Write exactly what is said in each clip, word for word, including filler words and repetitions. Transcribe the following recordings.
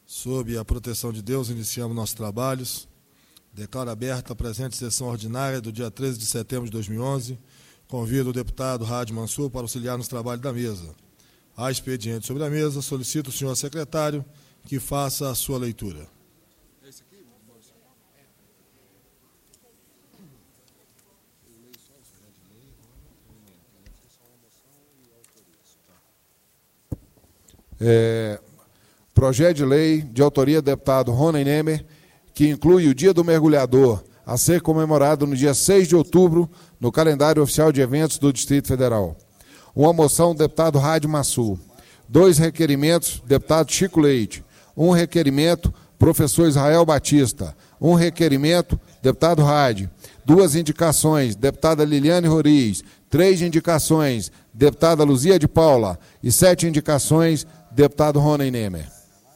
Sob a proteção de Deus, iniciamos nossos trabalhos. Declaro aberta a presente sessão ordinária do dia treze de setembro de dois mil e onze. Convido o deputado Hadi Mansur para auxiliar nos trabalhos da mesa. Há expediente sobre a mesa. Solicito o senhor secretário que faça a sua leitura. É, projeto de lei de autoria do deputado Rony Nemer, que inclui o Dia do Mergulhador, a ser comemorado no dia seis de outubro, no calendário oficial de eventos do Distrito Federal. Uma moção do deputado Hadi Mansur. Dois requerimentos, deputado Chico Leite. Um requerimento, professor Israel Batista. Um requerimento, deputado Hadi. Duas indicações, deputada Liliane Roriz. Três indicações, deputada Luzia de Paula. E sete indicações, deputado Rony Nemer.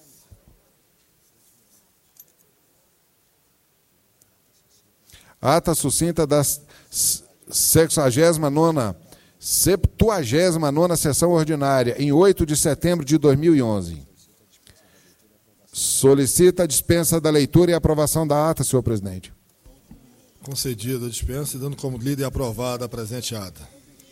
Ata sucinta da sexagésima nona, septuagésima nona sessão ordinária, em oito de setembro de dois mil e onze. Solicita a dispensa da leitura e aprovação da ata, senhor presidente. Concedida a dispensa e dando como lida e aprovada a presente ata.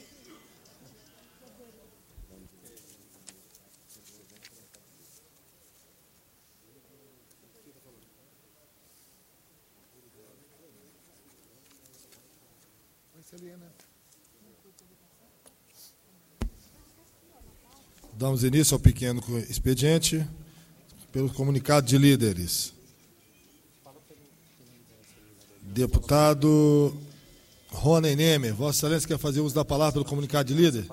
Damos início ao pequeno expediente pelo comunicado de líderes. Deputado Rony Nemer, Vossa Excelência quer fazer uso da palavra pelo comunicado de líder?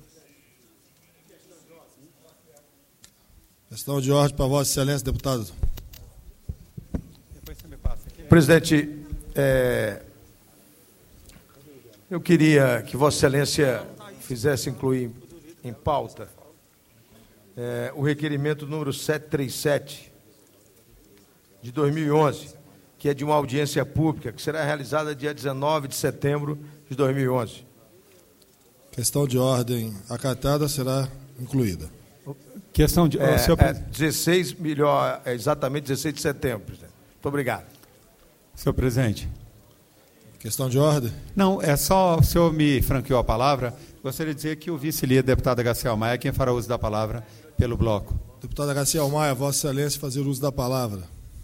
Questão de ordem para Vossa Excelência, deputado. Presidente, é, eu queria que Vossa Excelência fizesse incluir em pauta é, o requerimento número setecentos e trinta e sete de dois mil e onze, que é de uma audiência pública, que será realizada dia dezenove de setembro de dois mil e onze. Questão de ordem acatada será incluída. Questão de... É, senhor... é, dezesseis, melhor, é exatamente dezesseis de setembro, presidente. Muito obrigado. Senhor presidente. Questão de ordem? Não, é só o senhor me franqueou a palavra. Gostaria de dizer que o vice-líder, deputada Garcia Maia, é quem fará uso da palavra pelo bloco. Deputada Garcia Maia, Vossa Excelência, fazer uso da palavra.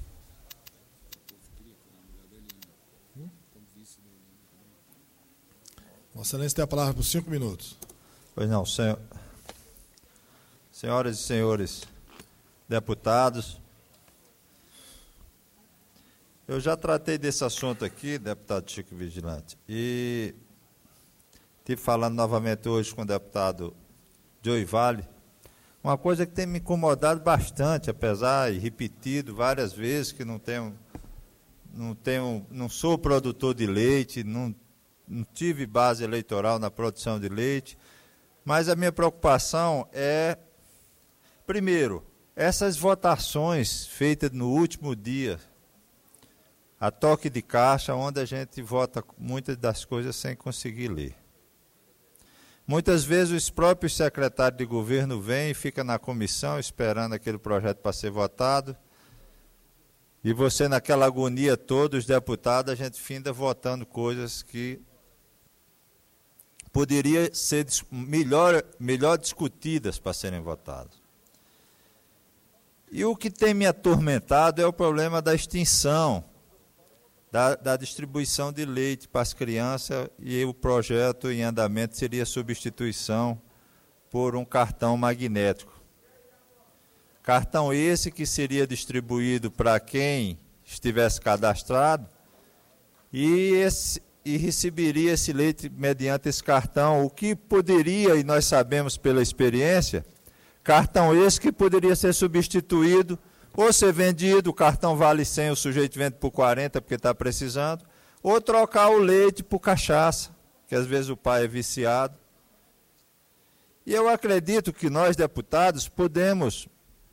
Vossa Excelência tem a palavra por cinco minutos. Pois não, senhor... senhoras e senhores deputados, eu já tratei desse assunto aqui, deputado Chico Vigilante, e estive falando novamente hoje com o deputado Joey Vale, uma coisa que tem me incomodado bastante, apesar de repetido várias vezes que não tenho, não tenho, não sou produtor de leite, não, não tive base eleitoral na produção de leite, mas a minha preocupação é, primeiro, essas votações feitas no último dia, a toque de caixa, onde a gente vota muitas das coisas sem conseguir ler. Muitas vezes os próprios secretários de governo vêm e ficam na comissão esperando aquele projeto para ser votado, e você naquela agonia toda, os deputados, a gente finda votando coisas que poderiam ser melhor, melhor discutidas para serem votadas. E o que tem me atormentado é o problema da extinção Da, da distribuição de leite para as crianças, e o projeto em andamento seria substituição por um cartão magnético. Cartão esse que seria distribuído para quem estivesse cadastrado e, esse, e receberia esse leite mediante esse cartão, o que poderia, e nós sabemos pela experiência, cartão esse que poderia ser substituído ou ser vendido, o cartão vale cem, o sujeito vende por quarenta porque está precisando, ou trocar o leite por cachaça, que às vezes o pai é viciado. E eu acredito que nós, deputados, podemos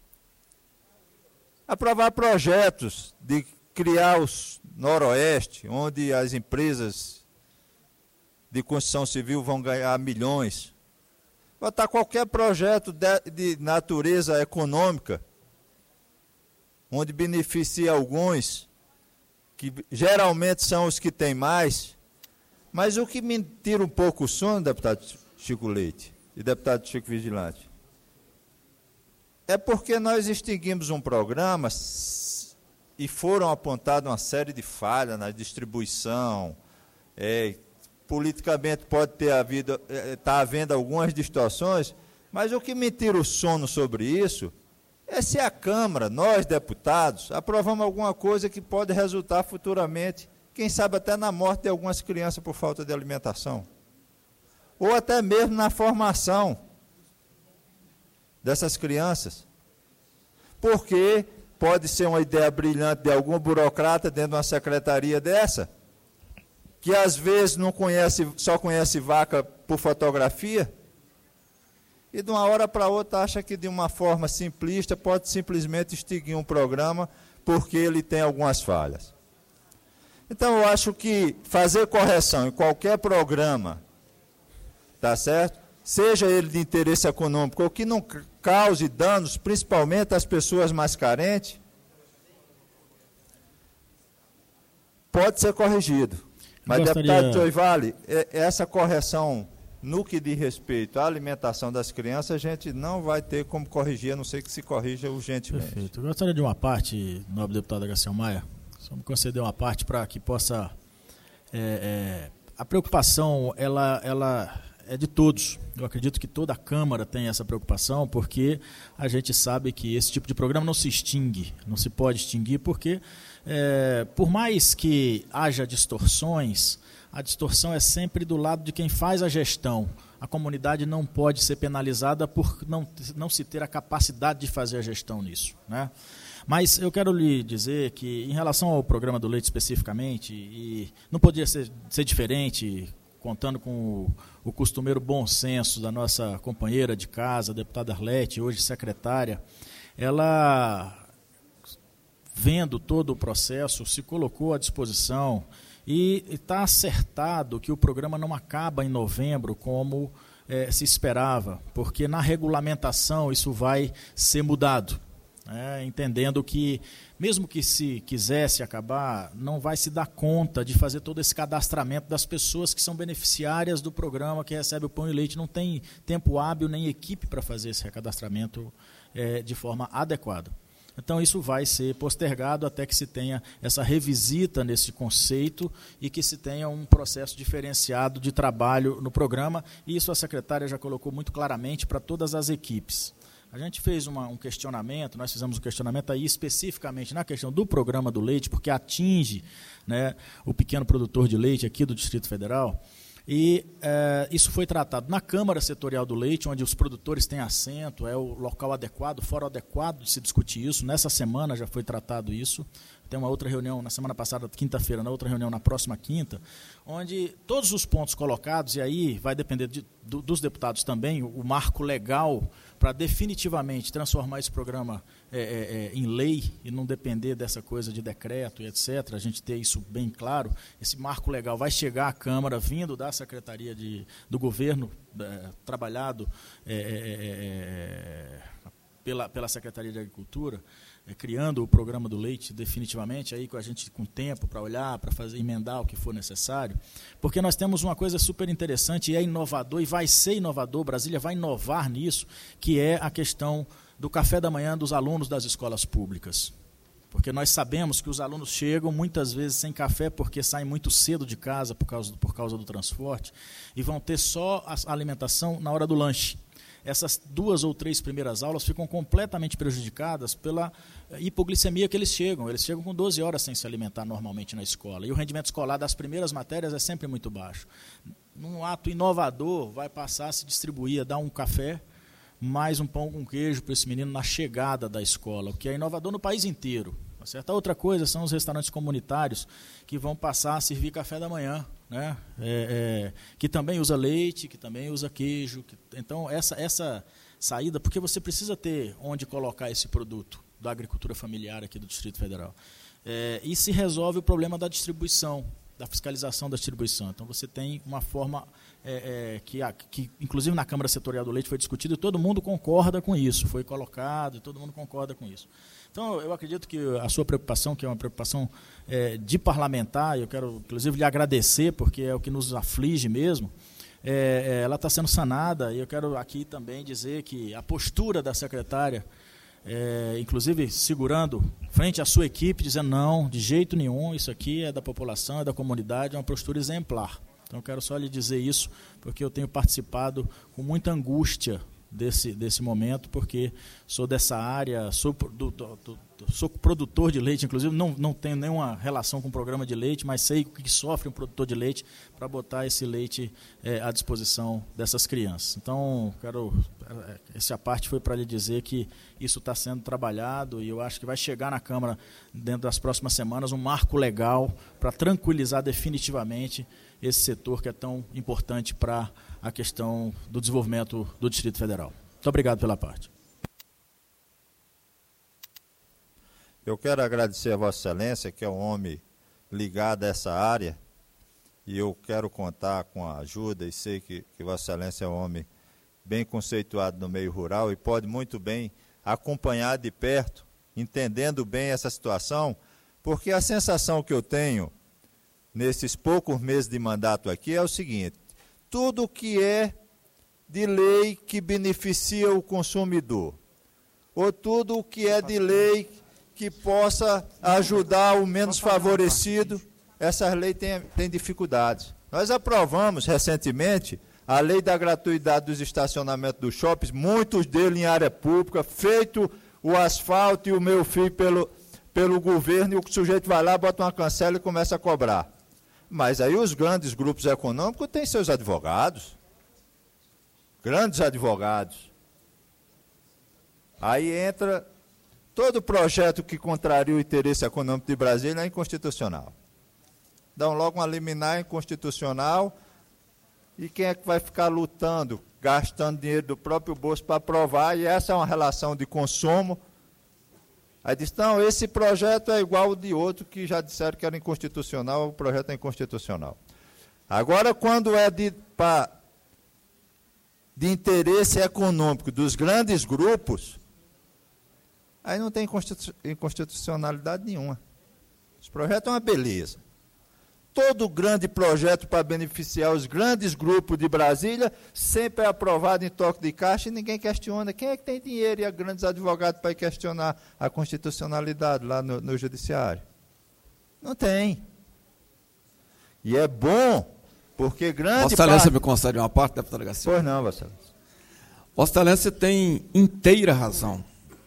aprovar projetos de criar os Noroeste, onde as empresas de construção civil vão ganhar milhões. Botar qualquer projeto de, de natureza econômica, onde beneficia alguns, que geralmente são os que têm mais. Mas o que me tira um pouco o sono, deputado Chico Leite e deputado Chico Vigilante, é porque nós extinguimos um programa e foram apontadas uma série de falhas na distribuição. É, politicamente pode ter havido, está havendo algumas distorções, mas o que me tira o sono sobre isso é se a Câmara, nós deputados, aprovamos alguma coisa que pode resultar futuramente, quem sabe até na morte de algumas crianças por falta de alimentação, ou até mesmo na formação dessas crianças, porque pode ser uma ideia brilhante de algum burocrata dentro de uma secretaria dessa, que às vezes não conhece, só conhece vaca por fotografia, e de uma hora para outra acha que de uma forma simplista pode simplesmente extinguir um programa porque ele tem algumas falhas. Então eu acho que fazer correção em qualquer programa, tá certo? Seja ele de interesse econômico ou que não cause danos, principalmente às pessoas mais carentes, pode ser corrigido. Mas, gostaria... deputado Joivale, essa correção no que diz respeito à alimentação das crianças, a gente não vai ter como corrigir, a não ser que se corrija urgentemente. Perfeito. Eu gostaria de uma parte, nobre deputado Garcia Maia, só me conceder uma parte para que possa... É, é, a preocupação, ela, ela é de todos. Eu acredito que toda a Câmara tem essa preocupação, porque a gente sabe que esse tipo de programa não se extingue, não se pode extinguir, porque, é, por mais que haja distorções, a distorção é sempre do lado de quem faz a gestão. A comunidade não pode ser penalizada por não, não se ter a capacidade de fazer a gestão nisso, né? Mas eu quero lhe dizer que, em relação ao programa do leite especificamente, e não podia ser, ser diferente, contando com o, o costumeiro bom senso da nossa companheira de casa, a deputada Arlete, hoje secretária, ela, vendo todo o processo, se colocou à disposição. E está acertado que o programa não acaba em novembro, como é, se esperava, porque na regulamentação isso vai ser mudado, né, entendendo que, mesmo que se quisesse acabar, não vai se dar conta de fazer todo esse cadastramento das pessoas que são beneficiárias do programa, que recebe o pão e leite, não tem tempo hábil nem equipe para fazer esse recadastramento é, de forma adequada. Então, isso vai ser postergado até que se tenha essa revisita nesse conceito e que se tenha um processo diferenciado de trabalho no programa. E isso a secretária já colocou muito claramente para todas as equipes. A gente fez uma, um questionamento, nós fizemos um questionamento aí especificamente na questão do programa do leite, porque atinge, né, o pequeno produtor de leite aqui do Distrito Federal. E é, isso foi tratado na Câmara Setorial do Leite, onde os produtores têm assento, é o local adequado, o fórum adequado de se discutir isso. Nessa semana já foi tratado isso. Tem uma outra reunião na semana passada, quinta-feira, na outra reunião na próxima quinta, onde todos os pontos colocados, e aí vai depender de, do, dos deputados também, o, o marco legal para definitivamente transformar esse programa é, é, é, em lei e não depender dessa coisa de decreto e etcétera, a gente ter isso bem claro. Esse marco legal vai chegar à Câmara, vindo da Secretaria de, do Governo, é, trabalhado é, é, é, pela, pela Secretaria de Agricultura, é, criando o programa do leite definitivamente, aí com a gente com tempo para olhar, para fazer emendar o que for necessário, porque nós temos uma coisa super interessante, e é inovador, e vai ser inovador, Brasília vai inovar nisso, que é a questão do café da manhã dos alunos das escolas públicas. Porque nós sabemos que os alunos chegam muitas vezes sem café porque saem muito cedo de casa por causa, por causa do transporte, e vão ter só a alimentação na hora do lanche. Essas duas ou três primeiras aulas ficam completamente prejudicadas pela hipoglicemia que eles chegam. Eles chegam com doze horas sem se alimentar normalmente na escola. E o rendimento escolar das primeiras matérias é sempre muito baixo. Num ato inovador, vai passar a se distribuir, a dar um café, mais um pão com queijo para esse menino na chegada da escola, o que é inovador no país inteiro. Tá certo? A outra coisa são os restaurantes comunitários que vão passar a servir café da manhã, né? É, é, que também usa leite, que também usa queijo. Que, então, essa, essa saída, porque você precisa ter onde colocar esse produto da agricultura familiar aqui do Distrito Federal. É, e se resolve o problema da distribuição da fiscalização da distribuição. Então, você tem uma forma é, é, que, que, inclusive, na Câmara Setorial do Leite foi discutido e todo mundo concorda com isso, foi colocado e todo mundo concorda com isso. Então, eu acredito que a sua preocupação, que é uma preocupação é, de parlamentar, eu quero, inclusive, lhe agradecer, porque é o que nos aflige mesmo, é, ela está sendo sanada, e eu quero aqui também dizer que a postura da secretária, é, inclusive segurando frente à sua equipe, dizendo não, de jeito nenhum, isso aqui é da população, é da comunidade, é uma postura exemplar. Então, eu quero só lhe dizer isso, porque eu tenho participado com muita angústia desse, desse momento, porque sou dessa área, sou, do, do, do, sou produtor de leite, inclusive não, não tenho nenhuma relação com o programa de leite, mas sei o que sofre um produtor de leite para botar esse leite é, à disposição dessas crianças. Então, quero, essa parte foi para lhe dizer que isso está sendo trabalhado e eu acho que vai chegar na Câmara, dentro das próximas semanas, um marco legal para tranquilizar definitivamente esse setor que é tão importante para a questão do desenvolvimento do Distrito Federal. Muito obrigado pela parte. Eu quero agradecer a Vossa Excelência, que é um homem ligado a essa área, e eu quero contar com a ajuda, e sei que, que Vossa Excelência é um homem bem conceituado no meio rural e pode muito bem acompanhar de perto, entendendo bem essa situação, porque a sensação que eu tenho nesses poucos meses de mandato aqui é o seguinte: tudo que é de lei que beneficia o consumidor, ou tudo o que é de lei que possa ajudar o menos favorecido, essas leis têm, têm dificuldades. Nós aprovamos recentemente a lei da gratuidade dos estacionamentos dos shoppings, muitos deles em área pública, feito o asfalto e o meu fio pelo, pelo governo, e o sujeito vai lá, bota uma cancela e começa a cobrar. Mas aí os grandes grupos econômicos têm seus advogados, grandes advogados. Aí entra todo projeto que contraria o interesse econômico de Brasília é inconstitucional. Dão logo uma liminar inconstitucional, e quem é que vai ficar lutando, gastando dinheiro do próprio bolso para aprovar? E essa é uma relação de consumo. Aí diz, não, esse projeto é igual ao de outro que já disseram que era inconstitucional, o projeto é inconstitucional. Agora, quando é de, pra, de interesse econômico dos grandes grupos, aí não tem inconstitucionalidade nenhuma. Esse projeto é uma beleza. Todo grande projeto para beneficiar os grandes grupos de Brasília sempre é aprovado em toque de caixa e ninguém questiona. Quem é que tem dinheiro e há grandes advogados para questionar a constitucionalidade lá no, no judiciário? Não tem. E é bom, porque grande Vossa Excelência parte... me concede uma parte, deputado Garcia? Pois não, Vossa Excelência. Vossa Excelência tem inteira razão.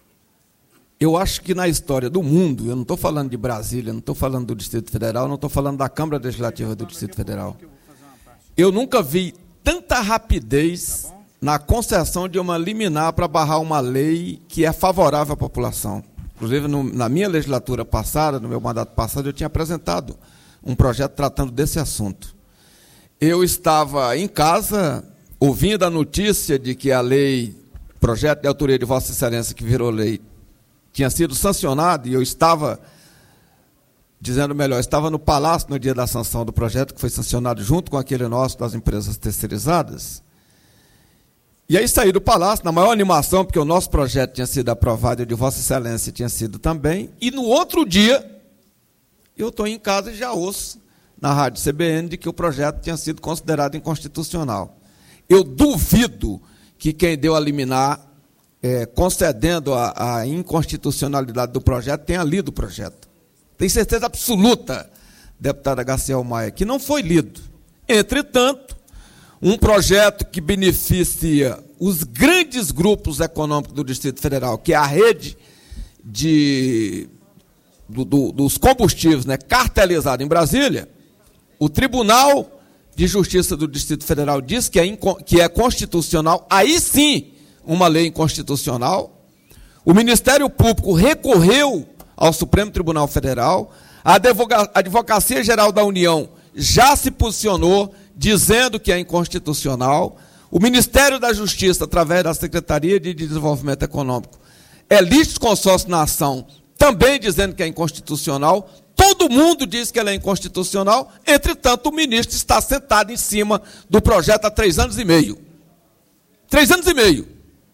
Eu acho que na história do mundo, eu não estou falando de Brasília, não estou falando do Distrito Federal, não estou falando da Câmara Legislativa do Distrito Federal. Eu nunca vi tanta rapidez na concessão de uma liminar para barrar uma lei que é favorável à população. Inclusive, no, na minha legislatura passada, no meu mandato passado, eu tinha apresentado um projeto tratando desse assunto. Eu estava em casa, ouvindo a notícia de que a lei, projeto de autoria de Vossa Excelência, que virou lei, tinha sido sancionado, e eu estava, dizendo melhor, estava no Palácio no dia da sanção do projeto, que foi sancionado junto com aquele nosso das empresas terceirizadas. E aí saí do Palácio, na maior animação, porque o nosso projeto tinha sido aprovado, e o de Vossa Excelência tinha sido também, e no outro dia, eu estou em casa e já ouço, na rádio C B N, de que o projeto tinha sido considerado inconstitucional. Eu duvido que quem deu a liminar, É, concedendo a, a inconstitucionalidade do projeto, tenha lido o projeto. Tenho certeza absoluta, deputada Garcia Maia, que não foi lido. Entretanto, um projeto que beneficia os grandes grupos econômicos do Distrito Federal, que é a rede de, do, do, dos combustíveis, né, cartelizada em Brasília, o Tribunal de Justiça do Distrito Federal diz que é, inco, que é constitucional, aí sim, uma lei inconstitucional. O Ministério Público recorreu ao Supremo Tribunal Federal, a Advocacia Geral da União já se posicionou dizendo que é inconstitucional, o Ministério da Justiça, através da Secretaria de Desenvolvimento Econômico, é litisconsórcio na ação, também dizendo que é inconstitucional. Todo Todo mundo diz que ela é inconstitucional, entretanto, o ministro está sentado em cima do projeto há três anos e meio. Três anos e meio.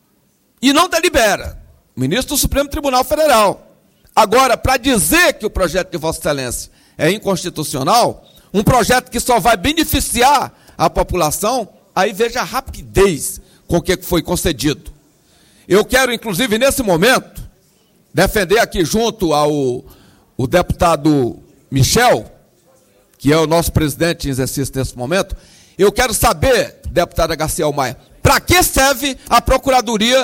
E não delibera. O ministro do Supremo Tribunal Federal. Agora, para dizer que o projeto de Vossa Excelência é inconstitucional, um projeto que só vai beneficiar a população, aí veja a rapidez com que foi concedido. Eu quero, inclusive, nesse momento, defender aqui junto ao o deputado Michel, que é o nosso presidente em exercício nesse momento, eu quero saber, deputada Garcia Maia, para que serve a Procuradoria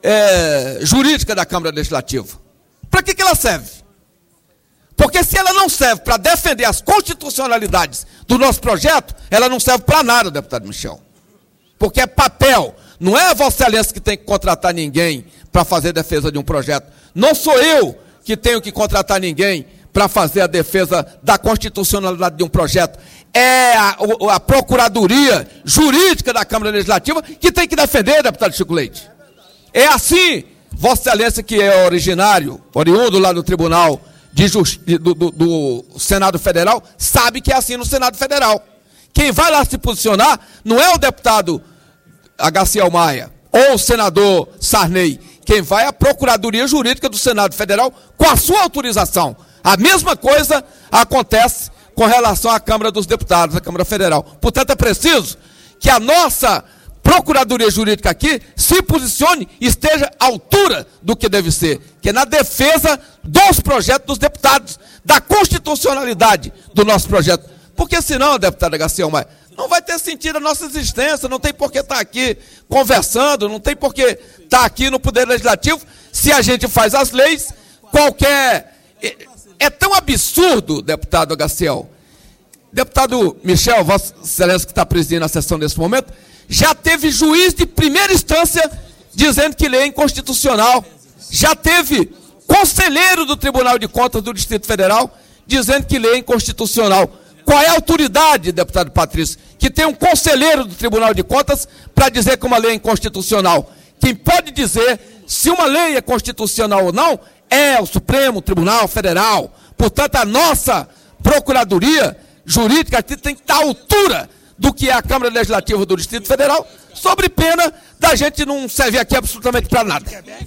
é, Jurídica da Câmara Legislativa? Para que, que ela serve? Porque se ela não serve para defender as constitucionalidades do nosso projeto, ela não serve para nada, deputado Michel. Porque é papel. Não é a Vossa Excelência que tem que contratar ninguém para fazer defesa de um projeto. Não sou eu que tenho que contratar ninguém para fazer a defesa da constitucionalidade de um projeto. É a, a Procuradoria Jurídica da Câmara Legislativa que tem que defender, deputado Chico Leite. É assim, Vossa Excelência, que é originário, oriundo lá do Tribunal de Justi- do, do, do Senado Federal, sabe que é assim no Senado Federal. Quem vai lá se posicionar não é o deputado Garcia Maia ou o senador Sarney. Quem vai é a Procuradoria Jurídica do Senado Federal com a sua autorização. A mesma coisa acontece com relação à Câmara dos Deputados, a Câmara Federal. Portanto, é preciso que a nossa Procuradoria Jurídica aqui se posicione e esteja à altura do que deve ser, que é na defesa dos projetos dos deputados, da constitucionalidade do nosso projeto. Porque senão, deputada Garcia Maia, não vai ter sentido a nossa existência, não tem por que estar aqui conversando, não tem por que estar aqui no Poder Legislativo, se a gente faz as leis, qualquer... É tão absurdo, deputado Agaciel. Deputado Michel, Vossa Excelência que está presidindo a sessão nesse momento, já teve juiz de primeira instância dizendo que lei é inconstitucional. Já teve conselheiro do Tribunal de Contas do Distrito Federal dizendo que lei é inconstitucional. Qual é a autoridade, deputado Patrício, que tem um conselheiro do Tribunal de Contas para dizer que uma lei é inconstitucional? Quem pode dizer se uma lei é constitucional ou não é o Supremo Tribunal Federal. Portanto, a nossa Procuradoria Jurídica tem que estar à altura do que é a Câmara Legislativa do Distrito Federal, sobre pena da gente não servir aqui absolutamente para nada.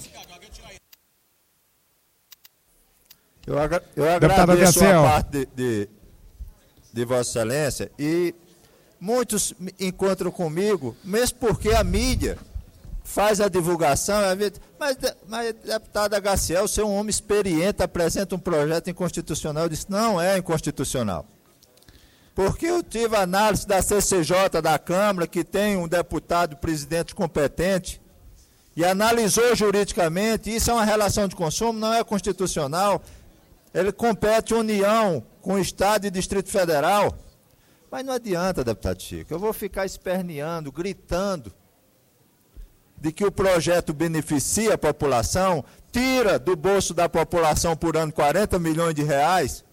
Eu, agra eu agradeço a parte de, de, de Vossa Excelência, e muitos encontram comigo, mesmo porque a mídia faz a divulgação, mas, mas deputado Agaciel, você é um homem experiente, apresenta um projeto inconstitucional. Eu disse, não é inconstitucional. Porque eu tive análise da C C J da Câmara, que tem um deputado presidente competente, e analisou juridicamente, isso é uma relação de consumo, não é constitucional. Ele compete União com o Estado e Distrito Federal. Mas não adianta, deputado Chico, eu vou ficar esperneando, gritando, de que o projeto beneficia a população, tira do bolso da população por ano quarenta milhões de reais.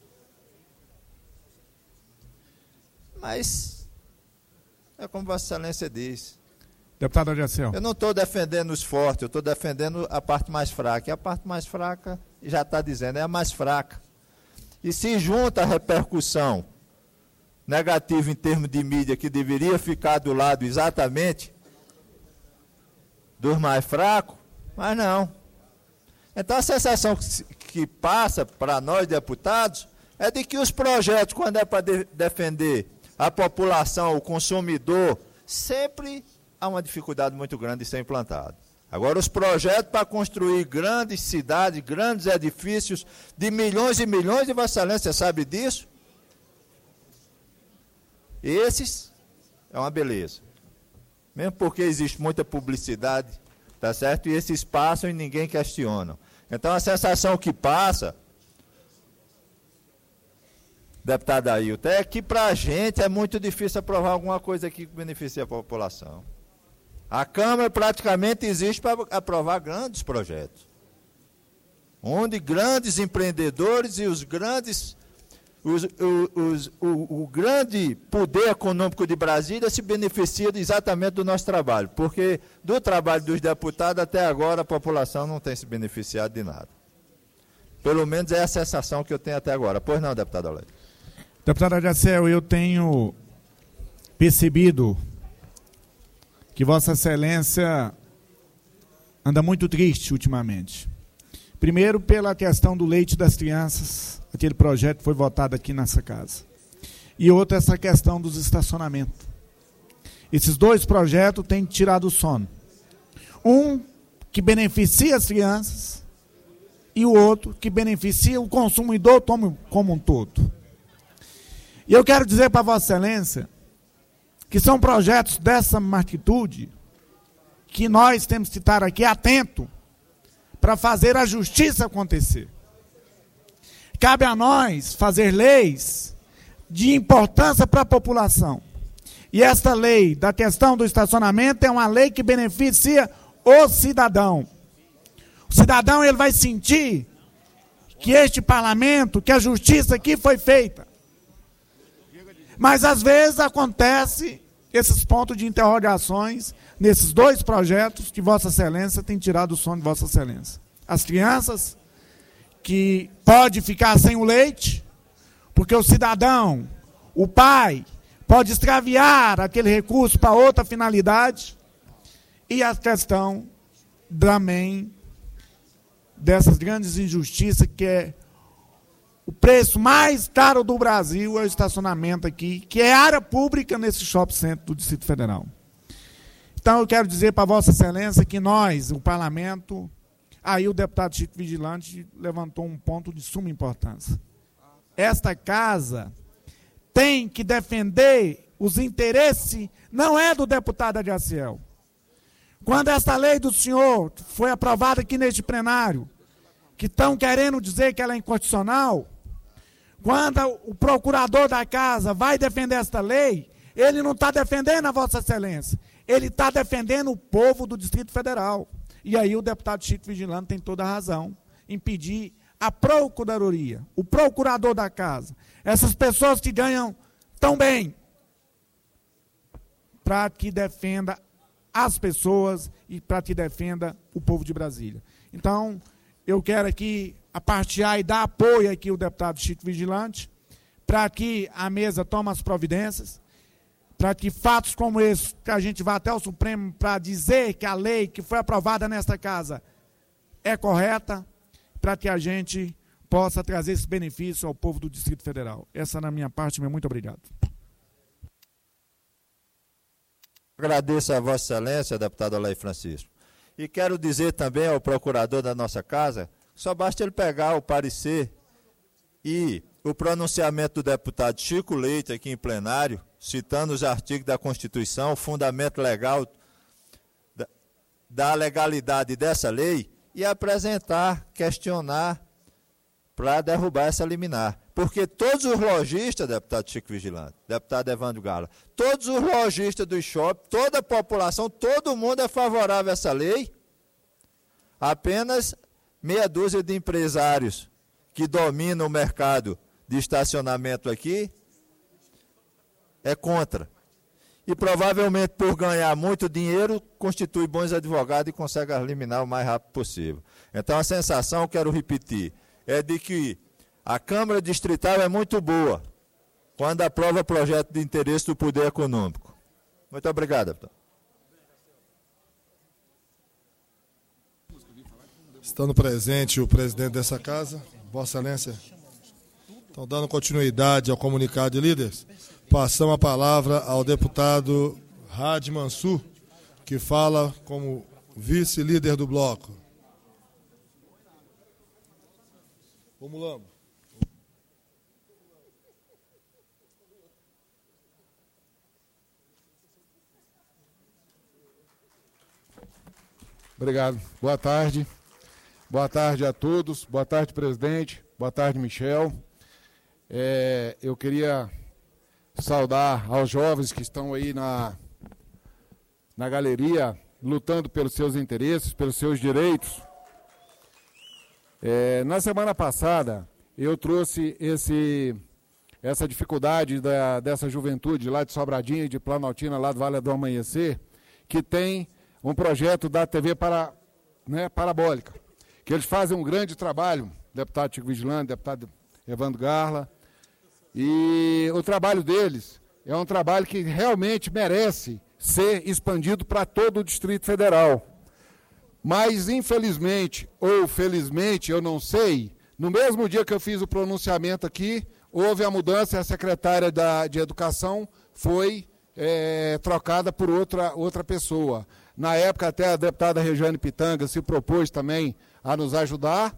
Mas, é como Vossa Excelência diz. Deputado Agaciel. Eu não estou defendendo os fortes, eu estou defendendo a parte mais fraca. E a parte mais fraca, já está dizendo, é a mais fraca. E se junta a repercussão negativa em termos de mídia, que deveria ficar do lado exatamente dos mais fracos, mas não. Então a sensação que, que passa para nós deputados é de que os projetos, quando é para de, defender a população, o consumidor, sempre há uma dificuldade muito grande de ser implantado. Agora, os projetos para construir grandes cidades, grandes edifícios de milhões e milhões, e Vossa Excelência sabe disso, esses é uma beleza. Mesmo porque existe muita publicidade, tá certo? E esses passam e ninguém questiona. Então, a sensação que passa, deputado Ailton, é que para a gente é muito difícil aprovar alguma coisa aqui que beneficie a população. A Câmara praticamente existe para aprovar grandes projetos, onde grandes empreendedores e os grandes, os, os, o, o grande poder econômico de Brasília se beneficia exatamente do nosso trabalho, porque do trabalho dos deputados até agora a população não tem se beneficiado de nada. Pelo menos é a sensação que eu tenho até agora. Pois não, deputado Alex? Deputado Adjacel, eu tenho percebido que Vossa Excelência anda muito triste ultimamente. Primeiro, pela questão do leite das crianças, aquele projeto que foi votado aqui nessa casa. E outra, essa questão dos estacionamentos. Esses dois projetos têm tirado o sono. Um que beneficia as crianças e o outro que beneficia o consumidor como um todo. E eu quero dizer para Vossa Excelência que são projetos dessa magnitude que nós temos que estar aqui atentos para fazer a justiça acontecer. Cabe a nós fazer leis de importância para a população. E esta lei da questão do estacionamento é uma lei que beneficia o cidadão. O cidadão ele vai sentir que este parlamento, que a justiça aqui foi feita. Mas às vezes acontece esses pontos de interrogações nesses dois projetos que Vossa Excelência tem tirado o sono de Vossa Excelência. As crianças que pode ficar sem o leite, porque o cidadão, o pai, pode extraviar aquele recurso para outra finalidade, e a questão também dessas grandes injustiças, que é o preço mais caro do Brasil é o estacionamento aqui, que é área pública nesse shopping center do Distrito Federal. Então eu quero dizer para Vossa Excelência que nós, o parlamento, aí o deputado Chico Vigilante levantou um ponto de suma importância. Esta casa tem que defender os interesses, não é do deputado Adjacel. Quando essa lei do senhor foi aprovada aqui neste plenário, que estão querendo dizer que ela é inconstitucional, quando o procurador da casa vai defender esta lei, ele não está defendendo a Vossa Excelência, ele está defendendo o povo do Distrito Federal. E aí o deputado Chico Vigilante tem toda a razão em pedir a procuradoria, o procurador da casa, essas pessoas que ganham tão bem, para que defenda as pessoas e para que defenda o povo de Brasília. Então, eu quero aqui apartear e dar apoio aqui ao deputado Chico Vigilante, para que a mesa tome as providências, para que fatos como esse, que a gente vá até o Supremo para dizer que a lei que foi aprovada nesta casa é correta, para que a gente possa trazer esse benefício ao povo do Distrito Federal. Essa na minha parte, meu muito obrigado. Agradeço a Vossa Excelência, deputado Alain Francisco. E quero dizer também ao procurador da nossa casa, só basta ele pegar o parecer e o pronunciamento do deputado Chico Leite aqui em plenário, citando os artigos da Constituição, o fundamento legal da, da legalidade dessa lei, e apresentar, questionar, para derrubar essa liminar. Porque todos os lojistas, deputado Chico Vigilante, deputado Evandro Gala, todos os lojistas do shopping, toda a população, todo mundo é favorável a essa lei. Apenas meia dúzia de empresários que dominam o mercado de estacionamento aqui é contra. E provavelmente por ganhar muito dinheiro, constitui bons advogados e consegue eliminar o mais rápido possível. Então a sensação, quero repetir, é de que a Câmara Distrital é muito boa quando aprova projeto de interesse do poder econômico. Muito obrigado, deputado. Estando presente o presidente dessa casa, Vossa Excelência. Então, dando continuidade ao comunicado de líderes, passamos a palavra ao deputado Hadi Mansur, que fala como vice-líder do bloco. Formulamos. Obrigado. Boa tarde. Boa tarde a todos. Boa tarde, presidente. Boa tarde, Michel. É, eu queria saudar aos jovens que estão aí na, na galeria, lutando pelos seus interesses, pelos seus direitos. É, na semana passada, eu trouxe esse, essa dificuldade da, dessa juventude lá de Sobradinho e de Planaltina, lá do Vale do Amanhecer, que tem um projeto da T V para, né, parabólica, que eles fazem um grande trabalho deputado Chico Vigilante, deputado Evandro Garla. E o trabalho deles é um trabalho que realmente merece ser expandido para todo o Distrito Federal. Mas, infelizmente, ou felizmente, eu não sei, no mesmo dia que eu fiz o pronunciamento aqui, houve a mudança e a secretária da, de Educação foi é, trocada por outra, outra pessoa. Na época, até a deputada Regiane Pitanga se propôs também a nos ajudar.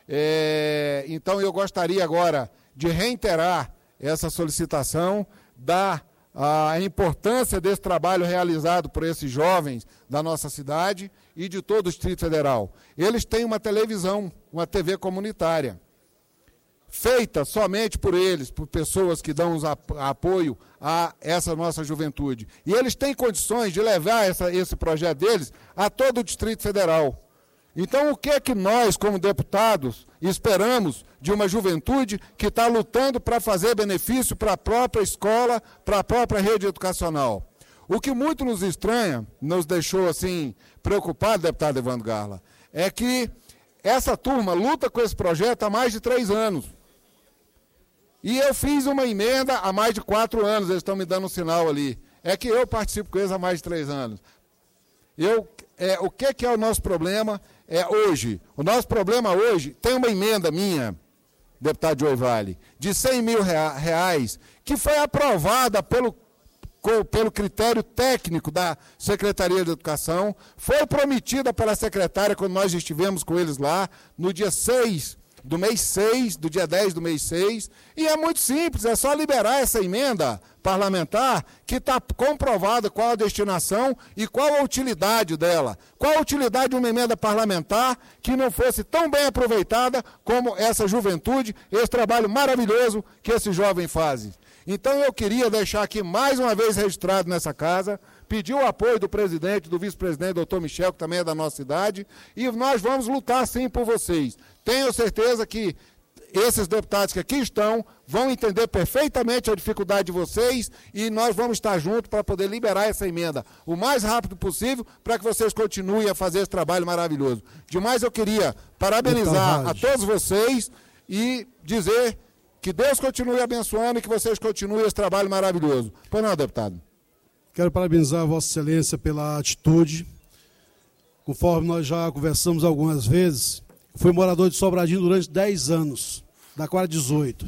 É, então, eu gostaria agora de reiterar essa solicitação, dar a importância desse trabalho realizado por esses jovens da nossa cidade e de todo o Distrito Federal. Eles têm uma televisão, uma T V comunitária, feita somente por eles, por pessoas que dão os ap apoio a essa nossa juventude. E eles têm condições de levar essa, esse projeto deles a todo o Distrito Federal. Então, o que é que nós, como deputados, esperamos de uma juventude que está lutando para fazer benefício para a própria escola, para a própria rede educacional? O que muito nos estranha, nos deixou assim preocupados, deputado Evandro Garla, é que essa turma luta com esse projeto há mais de três anos. E eu fiz uma emenda há mais de quatro anos, eles estão me dando um sinal ali. É que eu participo com eles há mais de três anos. Eu, é, o que, que é o nosso problema é hoje? O nosso problema hoje, tem uma emenda minha, deputado Joey Vale, de cem mil reais, que foi aprovada pelo, pelo critério técnico da Secretaria de Educação, foi prometida pela secretária quando nós estivemos com eles lá, no dia seis do mês seis, do dia dez do mês seis, e é muito simples, é só liberar essa emenda parlamentar que está comprovada qual a destinação e qual a utilidade dela. Qual a utilidade de uma emenda parlamentar que não fosse tão bem aproveitada como essa juventude, esse trabalho maravilhoso que esses jovens fazem. Então eu queria deixar aqui mais uma vez registrado nessa casa, pedir o apoio do presidente, do vice-presidente, doutor Michel, que também é da nossa cidade, e nós vamos lutar sim por vocês. Tenho certeza que esses deputados que aqui estão vão entender perfeitamente a dificuldade de vocês e nós vamos estar juntos para poder liberar essa emenda o mais rápido possível para que vocês continuem a fazer esse trabalho maravilhoso. Demais, eu queria parabenizar a todos vocês e dizer que Deus continue abençoando e que vocês continuem esse trabalho maravilhoso. Pois não, deputado? Quero parabenizar a Vossa Excelência pela atitude. Conforme nós já conversamos algumas vezes, fui morador de Sobradinho durante dez anos, da qual dezoito.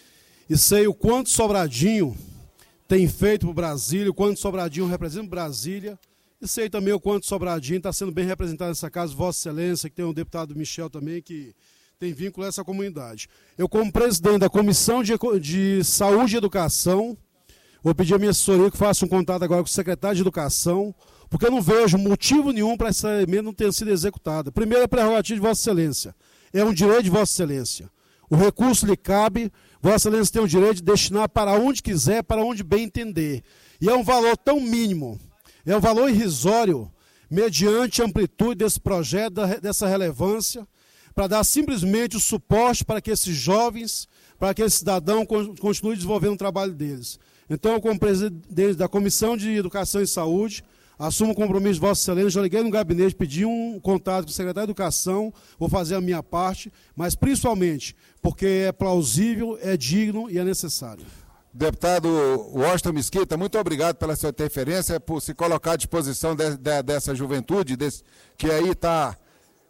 E sei o quanto Sobradinho tem feito para o Brasília, o quanto Sobradinho representa Brasília, e sei também o quanto Sobradinho está sendo bem representado nessa casa, Vossa Excelência, que tem o deputado Michel também, que tem vínculo a essa comunidade. Eu, como presidente da Comissão de, de Saúde e Educação, vou pedir a minha assessoria que faça um contato agora com o secretário de Educação, porque eu não vejo motivo nenhum para essa emenda não ter sido executada. Primeiro, é prerrogativa de Vossa Excelência. É um direito de Vossa Excelência. O recurso lhe cabe, Vossa Excelência tem o direito de destinar para onde quiser, para onde bem entender. E é um valor tão mínimo, é um valor irrisório, mediante a amplitude desse projeto, dessa relevância, para dar simplesmente o suporte para que esses jovens, para que esse cidadão continue desenvolvendo o trabalho deles. Então, como presidente da Comissão de Educação e Saúde, assumo o compromisso de Vossa Excelência, já liguei no gabinete, pedi um contato com o secretário de Educação, vou fazer a minha parte, mas principalmente porque é plausível, é digno e é necessário. Deputado Washington Mesquita, muito obrigado pela sua interferência, por se colocar à disposição de, de, dessa juventude, desse, que aí está...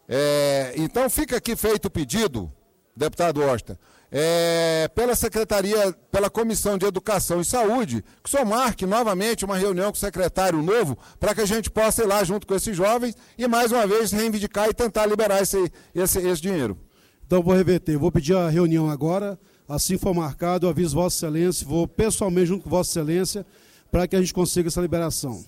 É, então, fica aqui feito o pedido, deputado Washington, É, pela Secretaria, pela Comissão de Educação e Saúde, que o senhor marque novamente uma reunião com o secretário novo, para que a gente possa ir lá junto com esses jovens e, mais uma vez, reivindicar e tentar liberar esse, esse, esse dinheiro. Então, vou reverter, vou pedir a reunião agora, assim for marcado, eu aviso Vossa Excelência, vou pessoalmente junto com Vossa Excelência, para que a gente consiga essa liberação.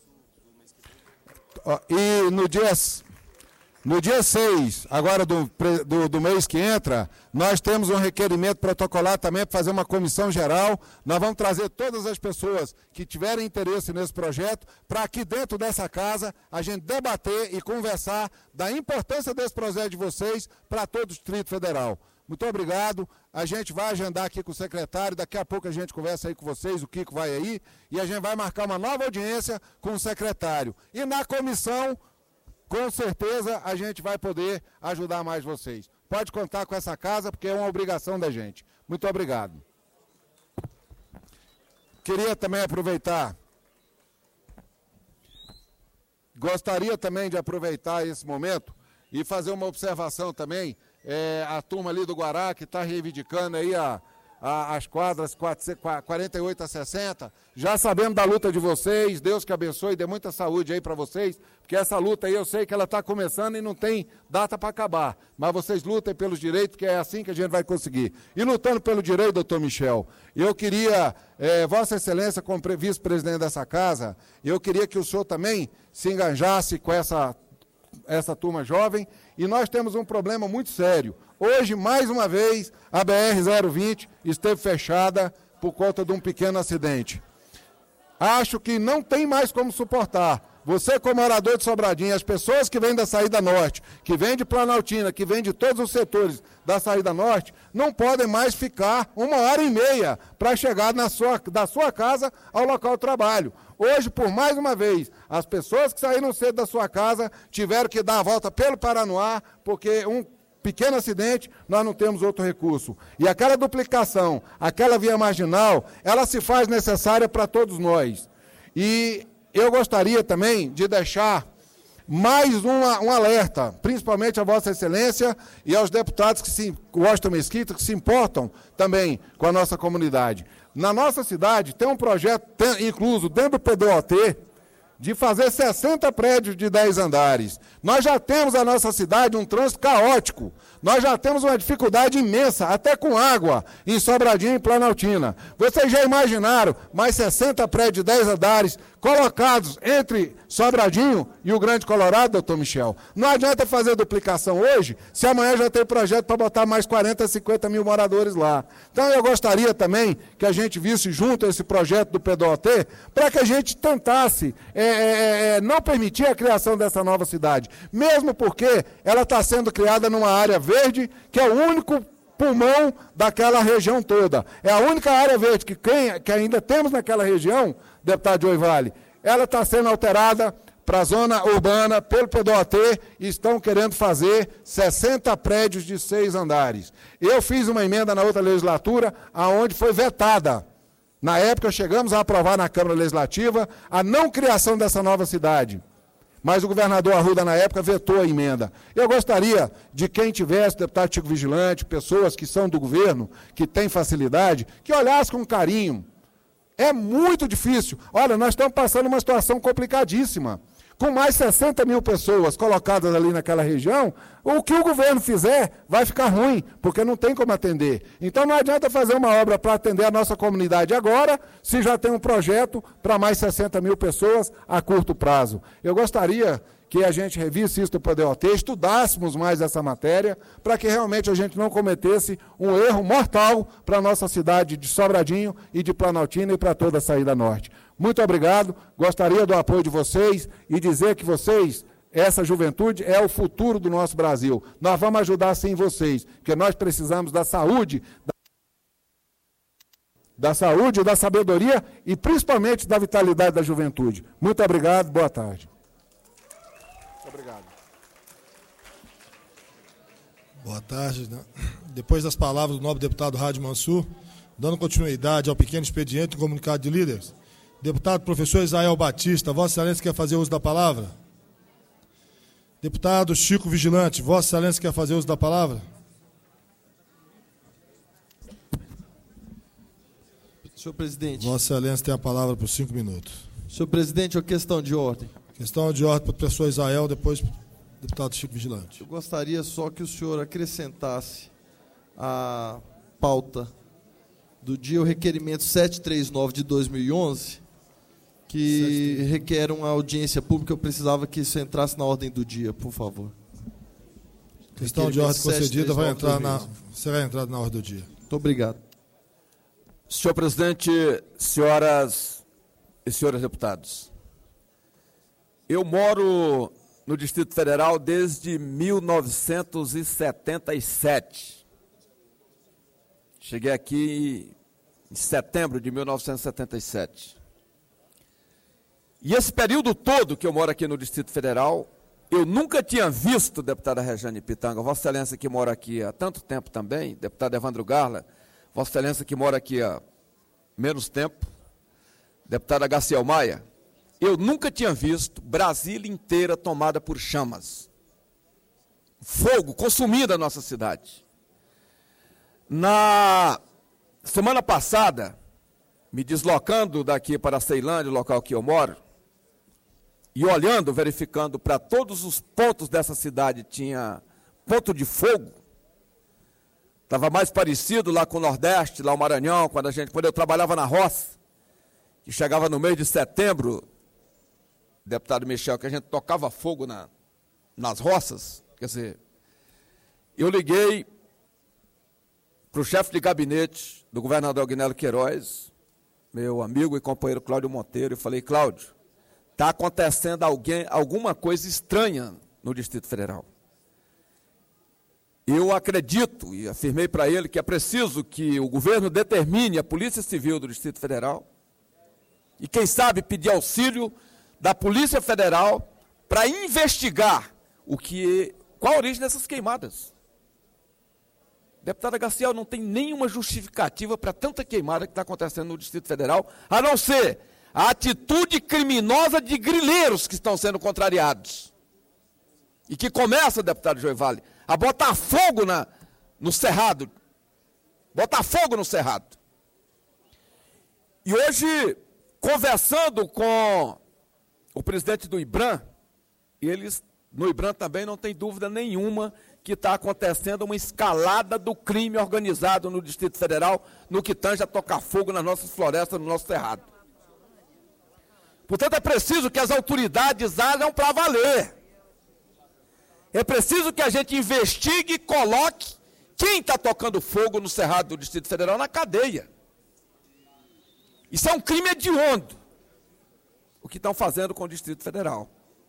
E no dia... No dia seis, agora do, do, do mês que entra, nós temos um requerimento protocolar também para fazer uma comissão geral. Nós vamos trazer todas as pessoas que tiverem interesse nesse projeto para aqui dentro dessa casa a gente debater e conversar da importância desse projeto de vocês para todo o Distrito Federal. Muito obrigado. A gente vai agendar aqui com o secretário, daqui a pouco a gente conversa aí com vocês, o Kiko vai aí, e a gente vai marcar uma nova audiência com o secretário. E na comissão... com certeza a gente vai poder ajudar mais vocês. pode contar com essa casa, porque é uma obrigação da gente. Muito obrigado. Queria também aproveitar, gostaria também de aproveitar esse momento e fazer uma observação também, é, a turma ali do Guará, que está reivindicando aí a, a, as quadras quarenta e oito a sessenta, já sabendo da luta de vocês, Deus que abençoe e dê muita saúde aí para vocês, porque essa luta aí eu sei que ela está começando e não tem data para acabar, mas vocês lutem pelos direitos, que é assim que a gente vai conseguir. E lutando pelo direito, doutor Michel, eu queria, é, Vossa Excelência, como vice-presidente dessa casa, eu queria que o senhor também se engajasse com essa, essa turma jovem, e nós temos um problema muito sério. Hoje, mais uma vez, a B R zero vinte esteve fechada por conta de um pequeno acidente. Acho que não tem mais como suportar. Você, como morador de Sobradinho, as pessoas que vêm da saída norte, que vêm de Planaltina, que vêm de todos os setores da saída norte, não podem mais ficar uma hora e meia para chegar na sua, da sua casa ao local de trabalho. Hoje, por mais uma vez, as pessoas que saíram cedo da sua casa tiveram que dar a volta pelo Paranoá, porque um pequeno acidente, nós não temos outro recurso. E aquela duplicação, aquela via marginal, ela se faz necessária para todos nós. E eu gostaria também de deixar mais uma, um alerta, principalmente a Vossa Excelência e aos deputados que se gostam Mesquita, que se importam também com a nossa comunidade. Na nossa cidade tem um projeto tem, incluso dentro do P D O T, de fazer sessenta prédios de dez andares. Nós já temos na nossa cidade um trânsito caótico. Nós já temos uma dificuldade imensa, até com água, em Sobradinho e Planaltina. Vocês já imaginaram mais sessenta prédios de dez andares colocados entre Sobradinho e o Grande Colorado, doutor Michel? Não adianta fazer duplicação hoje, se amanhã já tem projeto para botar mais quarenta, cinquenta mil moradores lá. Então eu gostaria também que a gente visse junto esse projeto do P D O T, para que a gente tentasse é, é, é, não permitir a criação dessa nova cidade, mesmo porque ela está sendo criada numa área verde, que é o único pulmão daquela região toda. É a única área verde que, quem, que ainda temos naquela região, deputado Joey Vale, ela está sendo alterada para a zona urbana pelo P D O T e estão querendo fazer sessenta prédios de seis andares. Eu fiz uma emenda na outra legislatura, aonde foi vetada. Na época, chegamos a aprovar na Câmara Legislativa a não criação dessa nova cidade. Mas o governador Arruda, na época, vetou a emenda. Eu gostaria de quem tivesse, deputado Chico Vigilante, pessoas que são do governo, que têm facilidade, que olhasse com carinho. É muito difícil. Olha, nós estamos passando uma situação complicadíssima. Com mais sessenta mil pessoas colocadas ali naquela região, o que o governo fizer vai ficar ruim, porque não tem como atender. Então não adianta fazer uma obra para atender a nossa comunidade agora, se já tem um projeto para mais sessenta mil pessoas a curto prazo. Eu gostaria que a gente revisse isso do P D O T, estudássemos mais essa matéria, para que realmente a gente não cometesse um erro mortal para a nossa cidade de Sobradinho e de Planaltina e para toda a saída norte. Muito obrigado, gostaria do apoio de vocês e dizer que vocês, essa juventude, é o futuro do nosso Brasil. Nós vamos ajudar sim vocês, porque nós precisamos da saúde, da, da saúde, da sabedoria e principalmente da vitalidade da juventude. Muito obrigado, boa tarde. Obrigado. Boa tarde. Depois das palavras do nobre deputado Rádio Mansur, dando continuidade ao pequeno expediente e comunicado de líderes, deputado professor Israel Batista, Vossa Excelência quer fazer uso da palavra? Deputado Chico Vigilante, Vossa Excelência quer fazer uso da palavra? Senhor presidente. Vossa Excelência tem a palavra por cinco minutos. Senhor presidente, uma questão de ordem. Questão de ordem para o professor Israel, depois deputado Chico Vigilante. Eu gostaria só que o senhor acrescentasse a pauta do dia, o requerimento setecentos e trinta e nove de dois mil e onze, que requer uma audiência pública. Eu precisava que isso entrasse na ordem do dia, por favor. Questão de ordem concedida vai entrar na, será entrada na ordem do dia. Muito obrigado. Senhor presidente, senhoras e senhores deputados, eu moro no Distrito Federal desde mil novecentos e setenta e sete. Cheguei aqui em setembro de mil novecentos e setenta e sete. E esse período todo que eu moro aqui no Distrito Federal, Eu nunca tinha visto, deputada Rejane Pitanga, Vossa Excelência que mora aqui há tanto tempo também, deputado Evandro Garla, Vossa Excelência que mora aqui há menos tempo, deputada Gaciel Maia, eu nunca tinha visto Brasília inteira tomada por chamas. Fogo consumindo a nossa cidade. Na semana passada, me deslocando daqui para Ceilândia, local que eu moro, e olhando, verificando para todos os pontos dessa cidade, tinha ponto de fogo. Estava mais parecido lá com o Nordeste, lá o Maranhão, quando, a gente, quando eu trabalhava na roça, que chegava no mês de setembro, deputado Michel, que a gente tocava fogo na, nas roças. Quer dizer, eu liguei para o chefe de gabinete do governador Agnello Queiroz, meu amigo e companheiro Cláudio Monteiro, e falei: Cláudio, está acontecendo alguém, alguma coisa estranha no Distrito Federal. Eu acredito, e afirmei para ele, que é preciso que o governo determine a Polícia Civil do Distrito Federal e, quem sabe, pedir auxílio da Polícia Federal para investigar o que, qual a origem dessas queimadas. Deputada Gaciel, não tem nenhuma justificativa para tanta queimada que está acontecendo no Distrito Federal, a não ser a atitude criminosa de grileiros que estão sendo contrariados. E que começa, deputado Joy Vale, a botar fogo na, no cerrado. Botar fogo no cerrado. E hoje, conversando com o presidente do IBRAM, eles, no IBRAM também não tem dúvida nenhuma que está acontecendo uma escalada do crime organizado no Distrito Federal, no que tange a tocar fogo nas nossas florestas, no nosso cerrado. Portanto, é preciso que as autoridades hajam para valer. É preciso que a gente investigue e coloque quem está tocando fogo no cerrado do Distrito Federal na cadeia. Isso é um crime hediondo, o que estão fazendo com o Distrito Federal.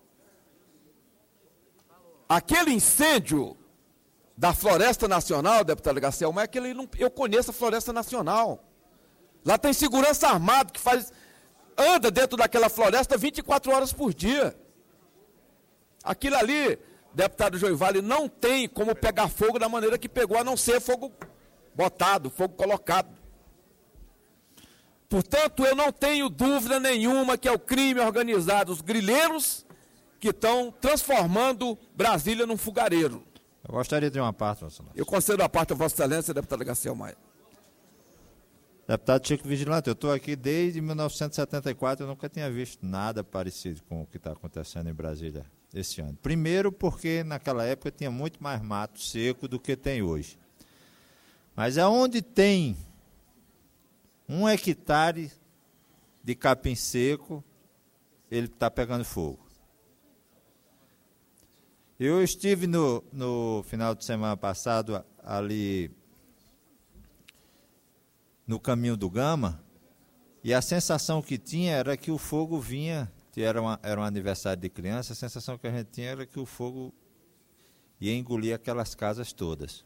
Aquele incêndio da Floresta Nacional, deputado Gaciel Maia, aquele, eu conheço a Floresta Nacional. Lá tem segurança armada que faz, anda dentro daquela floresta vinte e quatro horas por dia. Aquilo ali, deputado Joy Vale, não tem como pegar fogo da maneira que pegou, a não ser fogo botado, fogo colocado. Portanto, eu não tenho dúvida nenhuma que é o crime organizado, os grileiros que estão transformando Brasília num fogareiro. Eu gostaria de uma parte, Vossa Excelência. Eu concedo a parte a Vossa Excelência, deputada Gaciel Maia. Deputado Chico Vigilante, eu estou aqui desde mil novecentos e setenta e quatro, eu nunca tinha visto nada parecido com o que está acontecendo em Brasília esse ano. Primeiro porque naquela época tinha muito mais mato seco do que tem hoje. Mas aonde tem um hectare de capim seco, ele está pegando fogo. Eu estive no, no final de semana passado ali no caminho do Gama, e a sensação que tinha era que o fogo vinha, que era, uma, era um aniversário de criança, a sensação que a gente tinha era que o fogo ia engolir aquelas casas todas.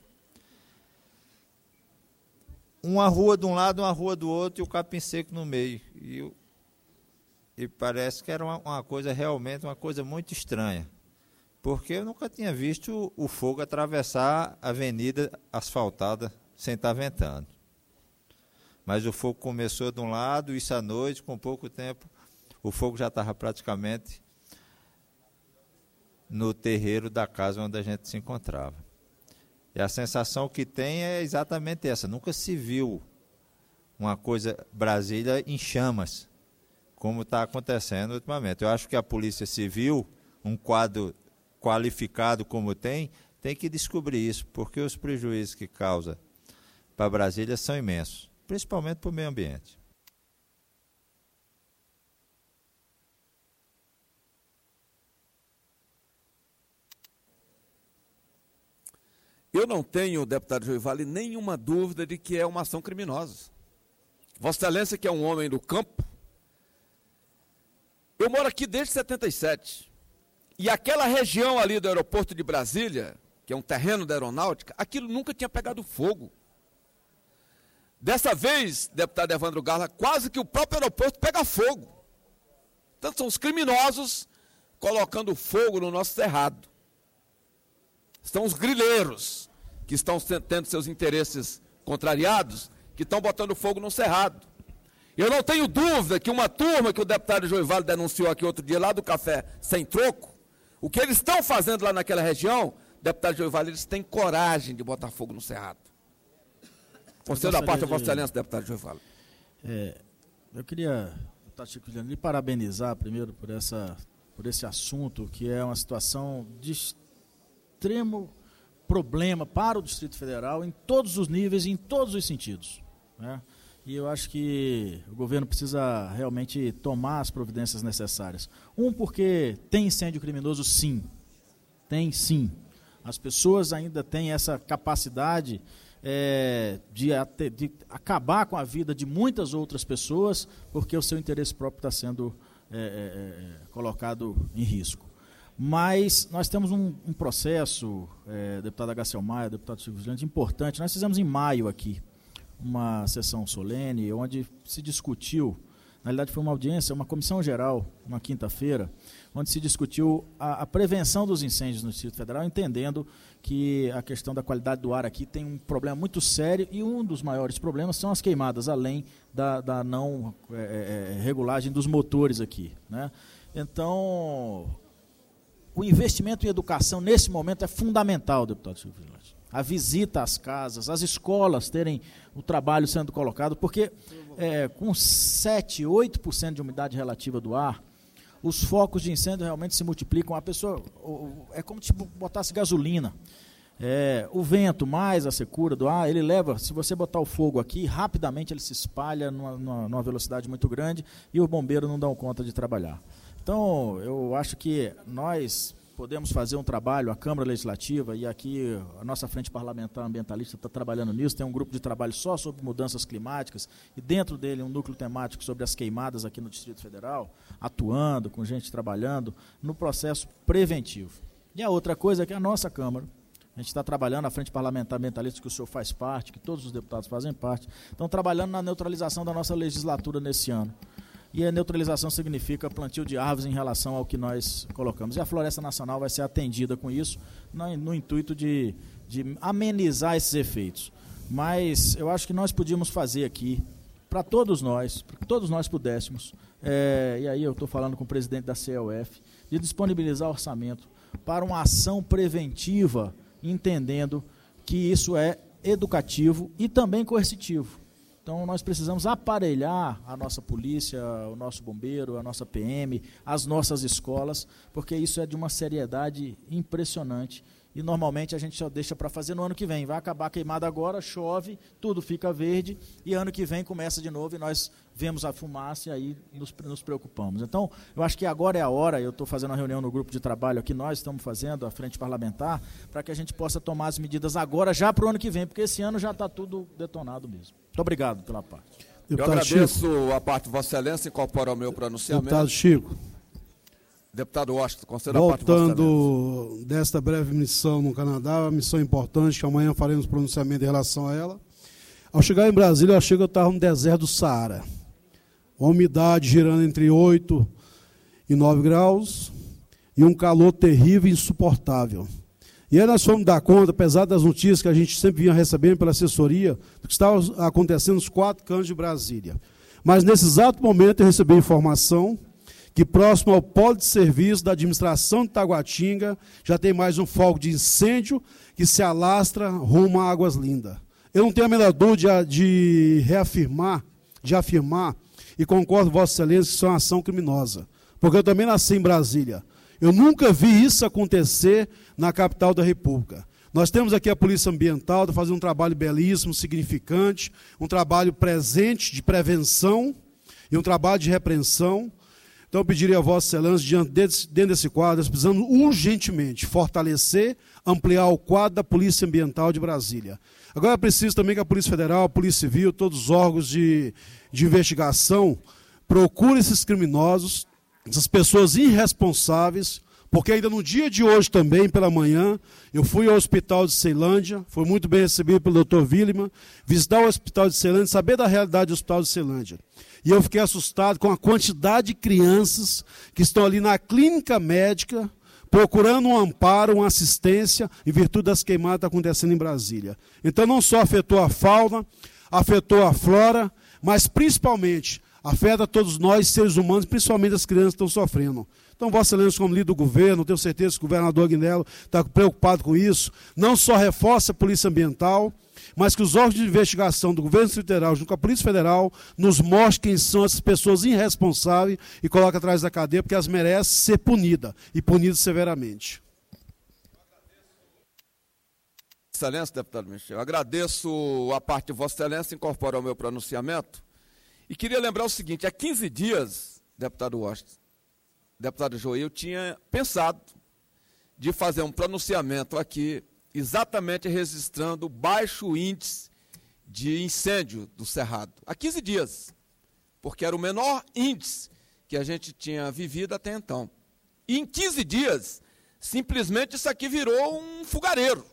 Uma rua de um lado, uma rua do outro, e o capim seco no meio. E, e parece que era uma, uma coisa realmente, uma coisa muito estranha. Porque eu nunca tinha visto o fogo atravessar a avenida asfaltada sem estar ventando. Mas o fogo começou de um lado, isso à noite, com pouco tempo, o fogo já estava praticamente no terreiro da casa onde a gente se encontrava. E a sensação que tem é exatamente essa, nunca se viu uma coisa, Brasília em chamas, como está acontecendo ultimamente. Eu acho que a Polícia Civil, um quadro qualificado como tem, tem que descobrir isso, porque os prejuízos que causa para Brasília são imensos, principalmente para o meio ambiente. Eu não tenho, deputado Joy Vale, nenhuma dúvida de que é uma ação criminosa. Vossa Excelência, que é um homem do campo, eu moro aqui desde setenta e sete. E aquela região ali do aeroporto de Brasília, que é um terreno da aeronáutica, aquilo nunca tinha pegado fogo. Dessa vez, deputado Evandro Garla, quase que o próprio aeroporto pega fogo. Então são os criminosos colocando fogo no nosso cerrado. São os grileiros que estão tendo seus interesses contrariados, que estão botando fogo no cerrado. Eu não tenho dúvida que uma turma que o deputado Joivale denunciou aqui outro dia, lá do Café Sem Troco, o que eles estão fazendo lá naquela região, deputado Joivale, eles têm coragem de botar fogo no cerrado. Conselho da parte, de... Vossa Excelência, deputado Joivale. É, eu queria, deputado Chico Vigilante, lhe parabenizar primeiro por, essa, por esse assunto, que é uma situação de extremo problema para o Distrito Federal, em todos os níveis e em todos os sentidos, né? E eu acho que o governo precisa realmente tomar as providências necessárias. Um, porque tem incêndio criminoso, sim. Tem, sim. As pessoas ainda têm essa capacidade é, de, de acabar com a vida de muitas outras pessoas, porque o seu interesse próprio está sendo é, é, colocado em risco. Mas nós temos um, um processo, é, deputado Agacel Maia, deputado Chico Vigilante, importante. Nós fizemos em maio aqui uma sessão solene, onde se discutiu, na realidade foi uma audiência, uma comissão geral, uma quinta-feira, onde se discutiu a, a prevenção dos incêndios no Distrito Federal, entendendo que a questão da qualidade do ar aqui tem um problema muito sério, e um dos maiores problemas são as queimadas, além da, da não é, é, regulagem dos motores aqui, né? Então, o investimento em educação, nesse momento, é fundamental, deputado Chico Vigilante. A visita às casas, as escolas terem o trabalho sendo colocado, porque é, com sete, oito por cento de umidade relativa do ar, os focos de incêndio realmente se multiplicam. A pessoa, é como tipo botasse gasolina. É, o vento mais a secura do ar, ele leva, se você botar o fogo aqui, rapidamente ele se espalha numa, numa, numa velocidade muito grande e os bombeiros não dão conta de trabalhar. Então, eu acho que nós podemos fazer um trabalho, a Câmara Legislativa, e aqui a nossa Frente Parlamentar Ambientalista está trabalhando nisso, tem um grupo de trabalho só sobre mudanças climáticas, e dentro dele um núcleo temático sobre as queimadas aqui no Distrito Federal, atuando, com gente trabalhando, no processo preventivo. E a outra coisa é que a nossa Câmara, a gente está trabalhando, a Frente Parlamentar Ambientalista, que o senhor faz parte, que todos os deputados fazem parte, estão trabalhando na neutralização da nossa legislatura nesse ano. E a neutralização significa plantio de árvores em relação ao que nós colocamos. E a Floresta Nacional vai ser atendida com isso, no, no intuito de, de amenizar esses efeitos. Mas eu acho que nós podíamos fazer aqui, para todos nós, para que todos nós pudéssemos, é, e aí eu estou falando com o presidente da C E U F, de disponibilizar orçamento para uma ação preventiva, entendendo que isso é educativo e também coercitivo. Então, nós precisamos aparelhar a nossa polícia, o nosso bombeiro, a nossa P M, as nossas escolas, porque isso é de uma seriedade impressionante. E, normalmente, a gente só deixa para fazer no ano que vem. Vai acabar a queimada agora, chove, tudo fica verde, e ano que vem começa de novo e nós vemos a fumaça e aí nos, nos preocupamos. Então, eu acho que agora é a hora, eu estou fazendo uma reunião no grupo de trabalho aqui, nós estamos fazendo, a Frente Parlamentar, para que a gente possa tomar as medidas agora, já para o ano que vem, porque esse ano já está tudo detonado mesmo. Muito obrigado pela parte. Deputado eu agradeço Chico. A parte de Vossa Excelência, incorpora o meu pronunciamento. Deputado Chico. Deputado Washington, conselho da parte de Voltando desta breve missão no Canadá, uma missão importante, que amanhã faremos pronunciamento em relação a ela. Ao chegar em Brasília, eu achei que eu estava no deserto do Saara. Uma umidade girando entre oito e nove graus e um calor terrível e insuportável. E aí nós fomos dar conta, apesar das notícias que a gente sempre vinha recebendo pela assessoria, do que estava acontecendo nos quatro cantos de Brasília. Mas nesse exato momento eu recebi informação que próximo ao polo de serviço da administração de Taguatinga já tem mais um foco de incêndio que se alastra rumo a Águas Lindas. Eu não tenho a menor dúvida de reafirmar, de afirmar, e concordo com Vossa Excelência que isso é uma ação criminosa, porque eu também nasci em Brasília. Eu nunca vi isso acontecer na capital da República. Nós temos aqui a Polícia Ambiental, está fazendo um trabalho belíssimo, significante, um trabalho presente de prevenção e um trabalho de repreensão. Então, eu pediria a Vossa Excelência, diante desse, dentro desse quadro, nós precisamos urgentemente fortalecer, ampliar o quadro da Polícia Ambiental de Brasília. Agora é preciso também que a Polícia Federal, a Polícia Civil, todos os órgãos de, de investigação procurem esses criminosos, essas pessoas irresponsáveis, Porque ainda no dia de hoje também, pela manhã, eu fui ao hospital de Ceilândia, fui muito bem recebido pelo doutor Williman, visitar o hospital de Ceilândia, saber da realidade do hospital de Ceilândia. E eu fiquei assustado com a quantidade de crianças que estão ali na clínica médica, procurando um amparo, uma assistência, em virtude das queimadas que estão acontecendo em Brasília. Então não só afetou a fauna, afetou a flora, mas principalmente afeta todos nós, seres humanos, principalmente as crianças que estão sofrendo. Então, Vossa Excelência, como líder do governo, tenho certeza que o governador Agnello está preocupado com isso, não só reforça a Polícia Ambiental, mas que os órgãos de investigação do governo federal, junto com a Polícia Federal, nos mostrem quem são essas pessoas irresponsáveis e coloquem atrás da cadeia, porque elas merecem ser punidas, e punidas severamente. Excelência, deputado Michel, agradeço a parte de Vossa Excelência incorporar o meu pronunciamento e queria lembrar o seguinte: há quinze dias, deputado Washington, deputado Joel, eu tinha pensado de fazer um pronunciamento aqui, exatamente registrando o baixo índice de incêndio do Cerrado. Há quinze dias, porque era o menor índice que a gente tinha vivido até então. E em quinze dias, simplesmente isso aqui virou um fogareiro.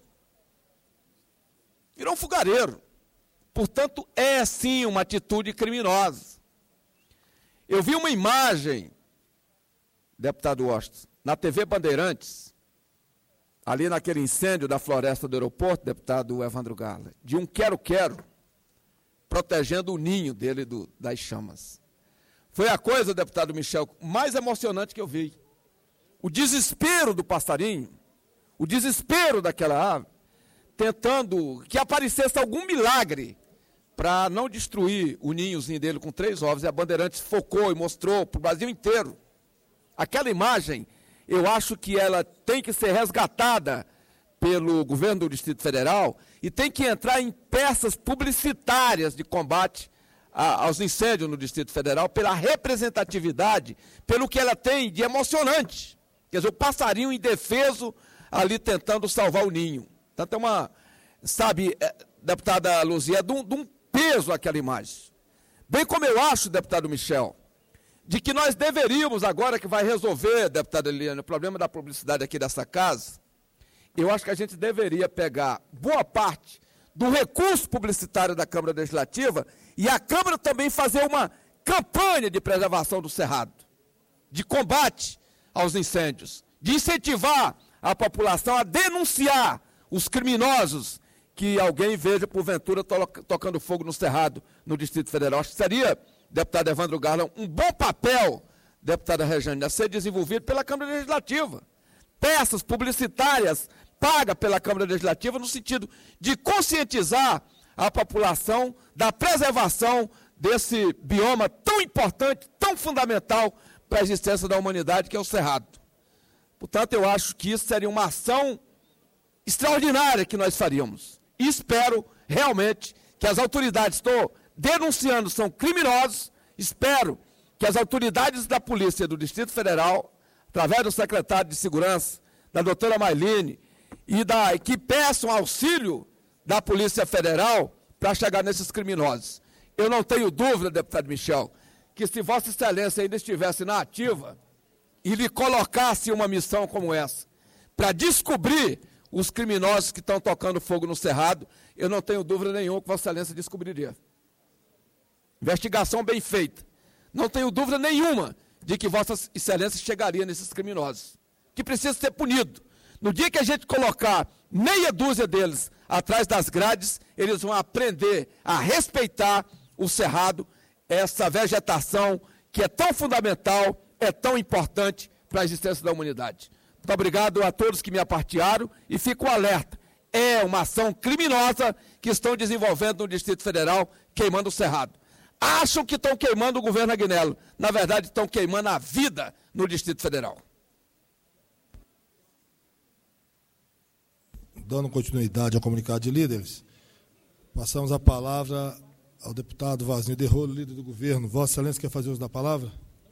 Virou um fogareiro. Portanto, é sim uma atitude criminosa. Eu vi uma imagem, deputado Washington, na T V Bandeirantes, ali naquele incêndio da floresta do aeroporto, deputado Evandro Garla, de um quero-quero, protegendo o ninho dele do, das chamas. Foi a coisa, deputado Michel, mais emocionante que eu vi. O desespero do passarinho, o desespero daquela ave, tentando que aparecesse algum milagre para não destruir o ninhozinho dele com três ovos, e a Bandeirantes focou e mostrou para o Brasil inteiro. Aquela imagem, eu acho que ela tem que ser resgatada pelo governo do Distrito Federal e tem que entrar em peças publicitárias de combate a, aos incêndios no Distrito Federal, pela representatividade, pelo que ela tem de emocionante. Quer dizer, o passarinho indefeso ali tentando salvar o ninho. Então, é uma, sabe, deputada Luzia, é de um, de um peso aquela imagem. Bem como eu acho, deputado Michel, de que nós deveríamos, agora que vai resolver, deputada Eliane, o problema da publicidade aqui dessa casa, eu acho que a gente deveria pegar boa parte do recurso publicitário da Câmara Legislativa e a Câmara também fazer uma campanha de preservação do Cerrado, de combate aos incêndios, de incentivar a população a denunciar os criminosos que alguém veja, porventura, to tocando fogo no Cerrado, no Distrito Federal. Acho que seria, deputado Evandro Garland, um bom papel, deputada Rejane, a ser desenvolvido pela Câmara Legislativa. Peças publicitárias pagas pela Câmara Legislativa no sentido de conscientizar a população da preservação desse bioma tão importante, tão fundamental para a existência da humanidade, que é o Cerrado. Portanto, eu acho que isso seria uma ação extraordinária que nós faríamos. E espero realmente que as autoridades, estou denunciando, são criminosos, espero que as autoridades da Polícia do Distrito Federal, através do secretário de Segurança, da doutora Mailine, e da, que peçam auxílio da Polícia Federal para chegar nesses criminosos. Eu não tenho dúvida, deputado Michel, que se Vossa Excelência ainda estivesse na ativa e lhe colocasse uma missão como essa, para descobrir os criminosos que estão tocando fogo no Cerrado, eu não tenho dúvida nenhuma que Vossa Excelência descobriria. Investigação bem feita. Não tenho dúvida nenhuma de que Vossa Excelência chegaria nesses criminosos, que precisam ser punidos. No dia que a gente colocar meia dúzia deles atrás das grades, eles vão aprender a respeitar o Cerrado, essa vegetação que é tão fundamental, é tão importante para a existência da humanidade. Muito obrigado a todos que me apartearam e fico alerta. É uma ação criminosa que estão desenvolvendo no Distrito Federal, queimando o Cerrado. Acham que estão queimando o governo Agnello. Na verdade, estão queimando a vida no Distrito Federal. Dando continuidade ao comunicado de líderes, passamos a palavra ao deputado Vazinho de Rolo, líder do governo. Vossa Excelência quer fazer uso da palavra?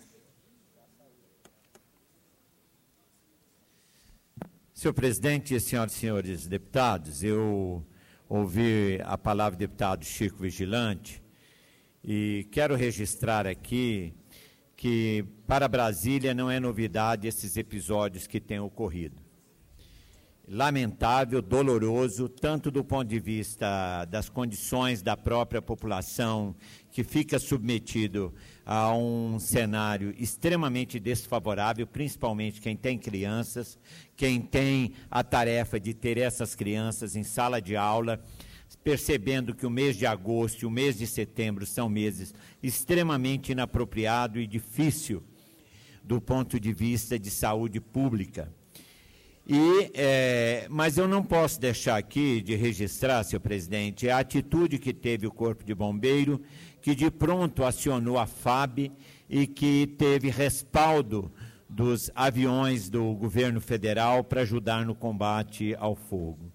Senhor presidente, senhoras e senhores deputados, eu ouvi a palavra do deputado Chico Vigilante e quero registrar aqui que para Brasília não é novidade esses episódios que têm ocorrido. Lamentável, doloroso, tanto do ponto de vista das condições da própria população, que fica submetido a um cenário extremamente desfavorável, principalmente quem tem crianças, quem tem a tarefa de ter essas crianças em sala de aula, percebendo que o mês de agosto e o mês de setembro são meses extremamente inapropriados e difícil do ponto de vista de saúde pública. E, é, mas eu não posso deixar aqui de registrar, senhor presidente, a atitude que teve o Corpo de Bombeiro, que de pronto acionou a F A B e que teve respaldo dos aviões do governo federal para ajudar no combate ao fogo.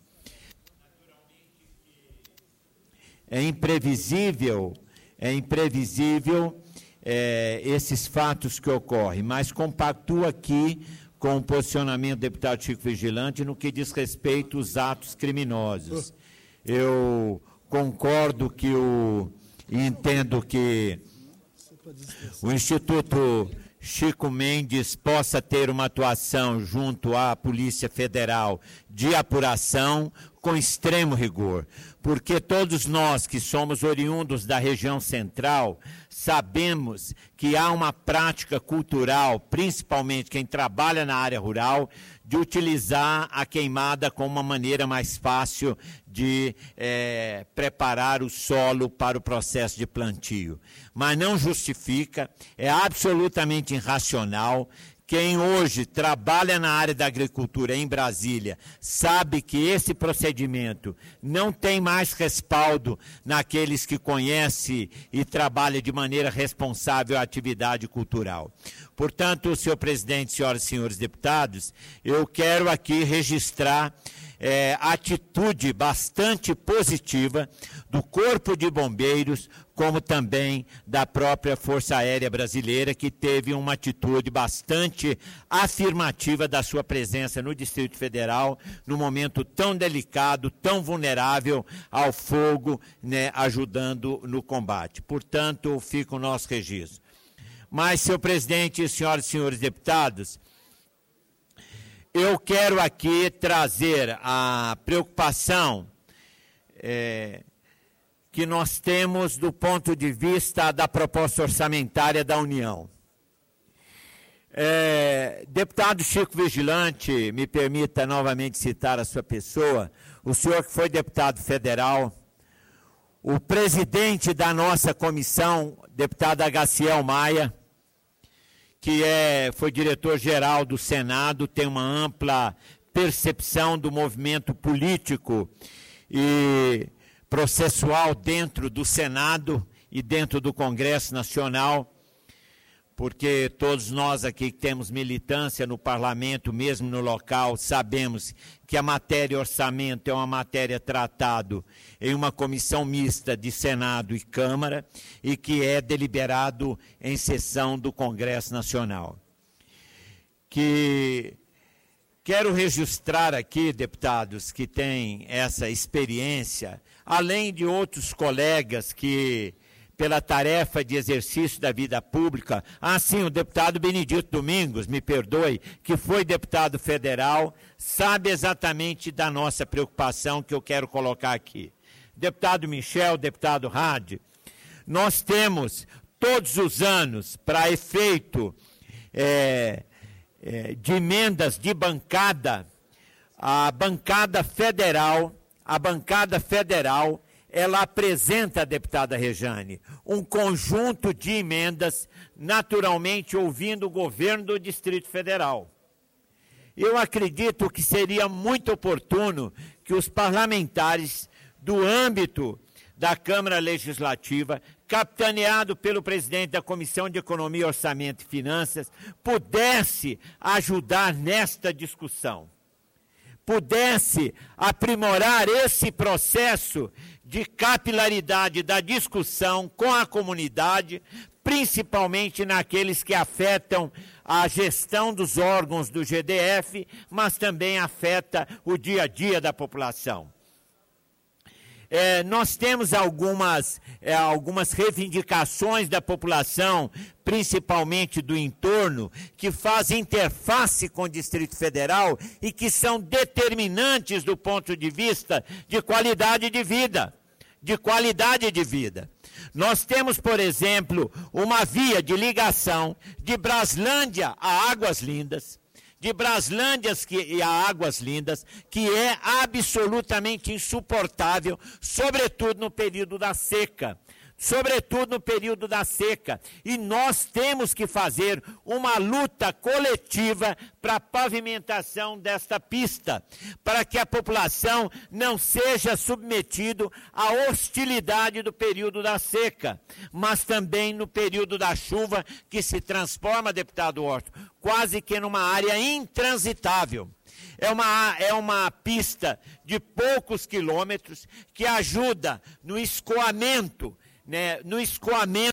É imprevisível, é imprevisível é, esses fatos que ocorrem, mas compactuo aqui com o posicionamento do deputado Chico Vigilante no que diz respeito aos atos criminosos. Eu concordo que o, e entendo que o Instituto Chico Mendes possa ter uma atuação junto à Polícia Federal de apuração com extremo rigor, porque todos nós que somos oriundos da região central sabemos que há uma prática cultural, principalmente quem trabalha na área rural, de utilizar a queimada como uma maneira mais fácil de é, preparar o solo para o processo de plantio. Mas não justifica, é absolutamente irracional. Quem hoje trabalha na área da agricultura em Brasília sabe que esse procedimento não tem mais respaldo naqueles que conhecem e trabalham de maneira responsável a atividade cultural. Portanto, senhor presidente, senhoras e senhores deputados, eu quero aqui registrar é, atitude bastante positiva do Corpo de Bombeiros, como também da própria Força Aérea Brasileira, que teve uma atitude bastante afirmativa da sua presença no Distrito Federal, num momento tão delicado, tão vulnerável ao fogo, né, ajudando no combate. Portanto, fica o nosso registro. Mas, senhor presidente, senhoras e senhores deputados, eu quero aqui trazer a preocupação é, que nós temos do ponto de vista da proposta orçamentária da União. É, deputado Chico Vigilante, me permita novamente citar a sua pessoa, o senhor que foi deputado federal, o presidente da nossa comissão, deputado Agaciel Maia, que é, foi diretor-geral do Senado, tem uma ampla percepção do movimento político e processual dentro do Senado e dentro do Congresso Nacional, porque todos nós aqui que temos militância no parlamento, mesmo no local, sabemos que a matéria orçamento é uma matéria tratada em uma comissão mista de Senado e Câmara e que é deliberado em sessão do Congresso Nacional. Que quero registrar aqui, deputados, que têm essa experiência, além de outros colegas que, pela tarefa de exercício da vida pública, ah, sim, o deputado Benedito Domingos, me perdoe, que foi deputado federal, sabe exatamente da nossa preocupação que eu quero colocar aqui. Deputado Michel, deputado Hadi, nós temos todos os anos, para efeito é, é, de emendas de bancada, a bancada federal, a bancada federal, ela apresenta, a deputada Rejane, um conjunto de emendas, naturalmente ouvindo o governo do Distrito Federal. Eu acredito que seria muito oportuno que os parlamentares do âmbito da Câmara Legislativa, capitaneado pelo presidente da Comissão de Economia, Orçamento e Finanças, pudesse ajudar nesta discussão, pudesse aprimorar esse processo de capilaridade da discussão com a comunidade, principalmente naqueles que afetam a gestão dos órgãos do G D F, mas também afeta o dia a dia da população. É, nós temos algumas, é, algumas reivindicações da população, principalmente do entorno, que fazem interface com o Distrito Federal e que são determinantes do ponto de vista de qualidade de vida. De qualidade de vida. Nós temos, por exemplo, uma via de ligação de Braslândia a Águas Lindas, de Braslândia que, a Águas Lindas, que é absolutamente insuportável, sobretudo no período da seca. Sobretudo no período da seca. E nós temos que fazer uma luta coletiva para a pavimentação desta pista, para que a população não seja submetida à hostilidade do período da seca, mas também no período da chuva, que se transforma, deputado Horto, quase que numa área intransitável. É uma, é uma pista de poucos quilômetros que ajuda no escoamento, né, no escoamento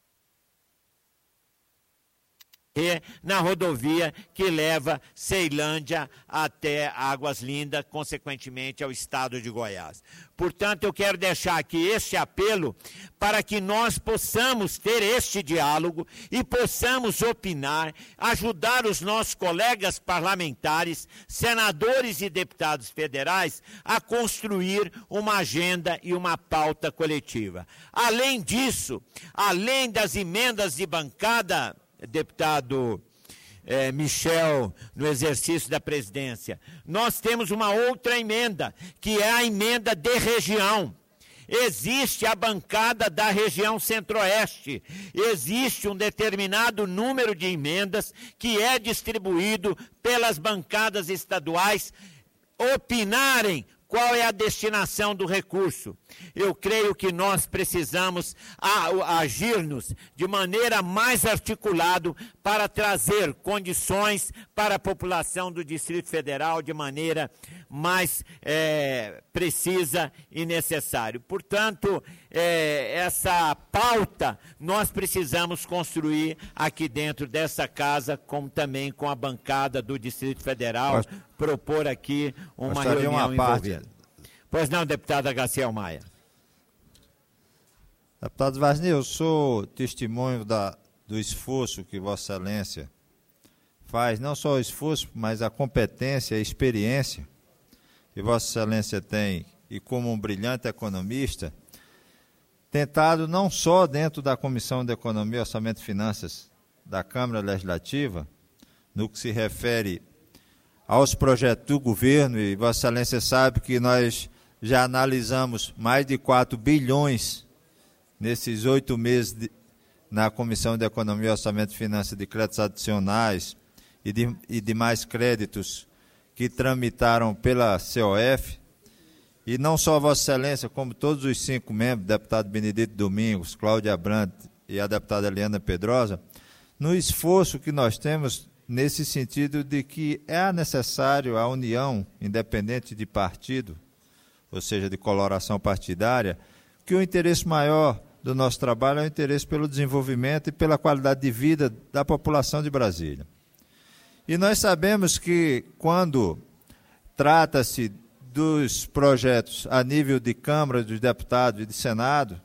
na rodovia que leva Ceilândia até Águas Lindas, consequentemente ao estado de Goiás. Portanto, eu quero deixar aqui este apelo para que nós possamos ter este diálogo e possamos opinar, ajudar os nossos colegas parlamentares, senadores e deputados federais a construir uma agenda e uma pauta coletiva. Além disso, além das emendas de bancada, deputado eh, Michel, no exercício da presidência, nós temos uma outra emenda, que é a emenda de região. Existe a bancada da região centro-oeste, existe um determinado número de emendas que é distribuído pelas bancadas estaduais opinarem qual é a destinação do recurso. Eu creio que nós precisamos agir-nos de maneira mais articulada para trazer condições para a população do Distrito Federal de maneira mais é, precisa e necessária. Portanto, é, essa pauta nós precisamos construir aqui dentro dessa casa, como também com a bancada do Distrito Federal, Posso... propor aqui uma reunião uma envolvida. Pois não, deputada Gaciel Maia. Deputado Vasney, eu sou testemunho da, do esforço que Vossa Excelência faz, não só o esforço, mas a competência e a experiência que Vossa Excelência tem, e como um brilhante economista, tentado não só dentro da Comissão de Economia, Orçamento e Finanças da Câmara Legislativa, no que se refere aos projetos do governo, e Vossa Excelência sabe que nós já analisamos mais de quatro bilhões nesses oito meses de, na Comissão de Economia, Orçamento e Finanças, de créditos adicionais e de, e demais créditos que tramitaram pela C O F, e não só Vossa Excelência, como todos os cinco membros, deputado Benedito Domingos, Cláudia Brandt e a deputada Eliana Pedrosa, no esforço que nós temos nesse sentido de que é necessário a união, independente de partido, ou seja, de coloração partidária, que o interesse maior do nosso trabalho é o interesse pelo desenvolvimento e pela qualidade de vida da população de Brasília. E nós sabemos que, quando trata-se dos projetos a nível de Câmara dos Deputados e de Senado,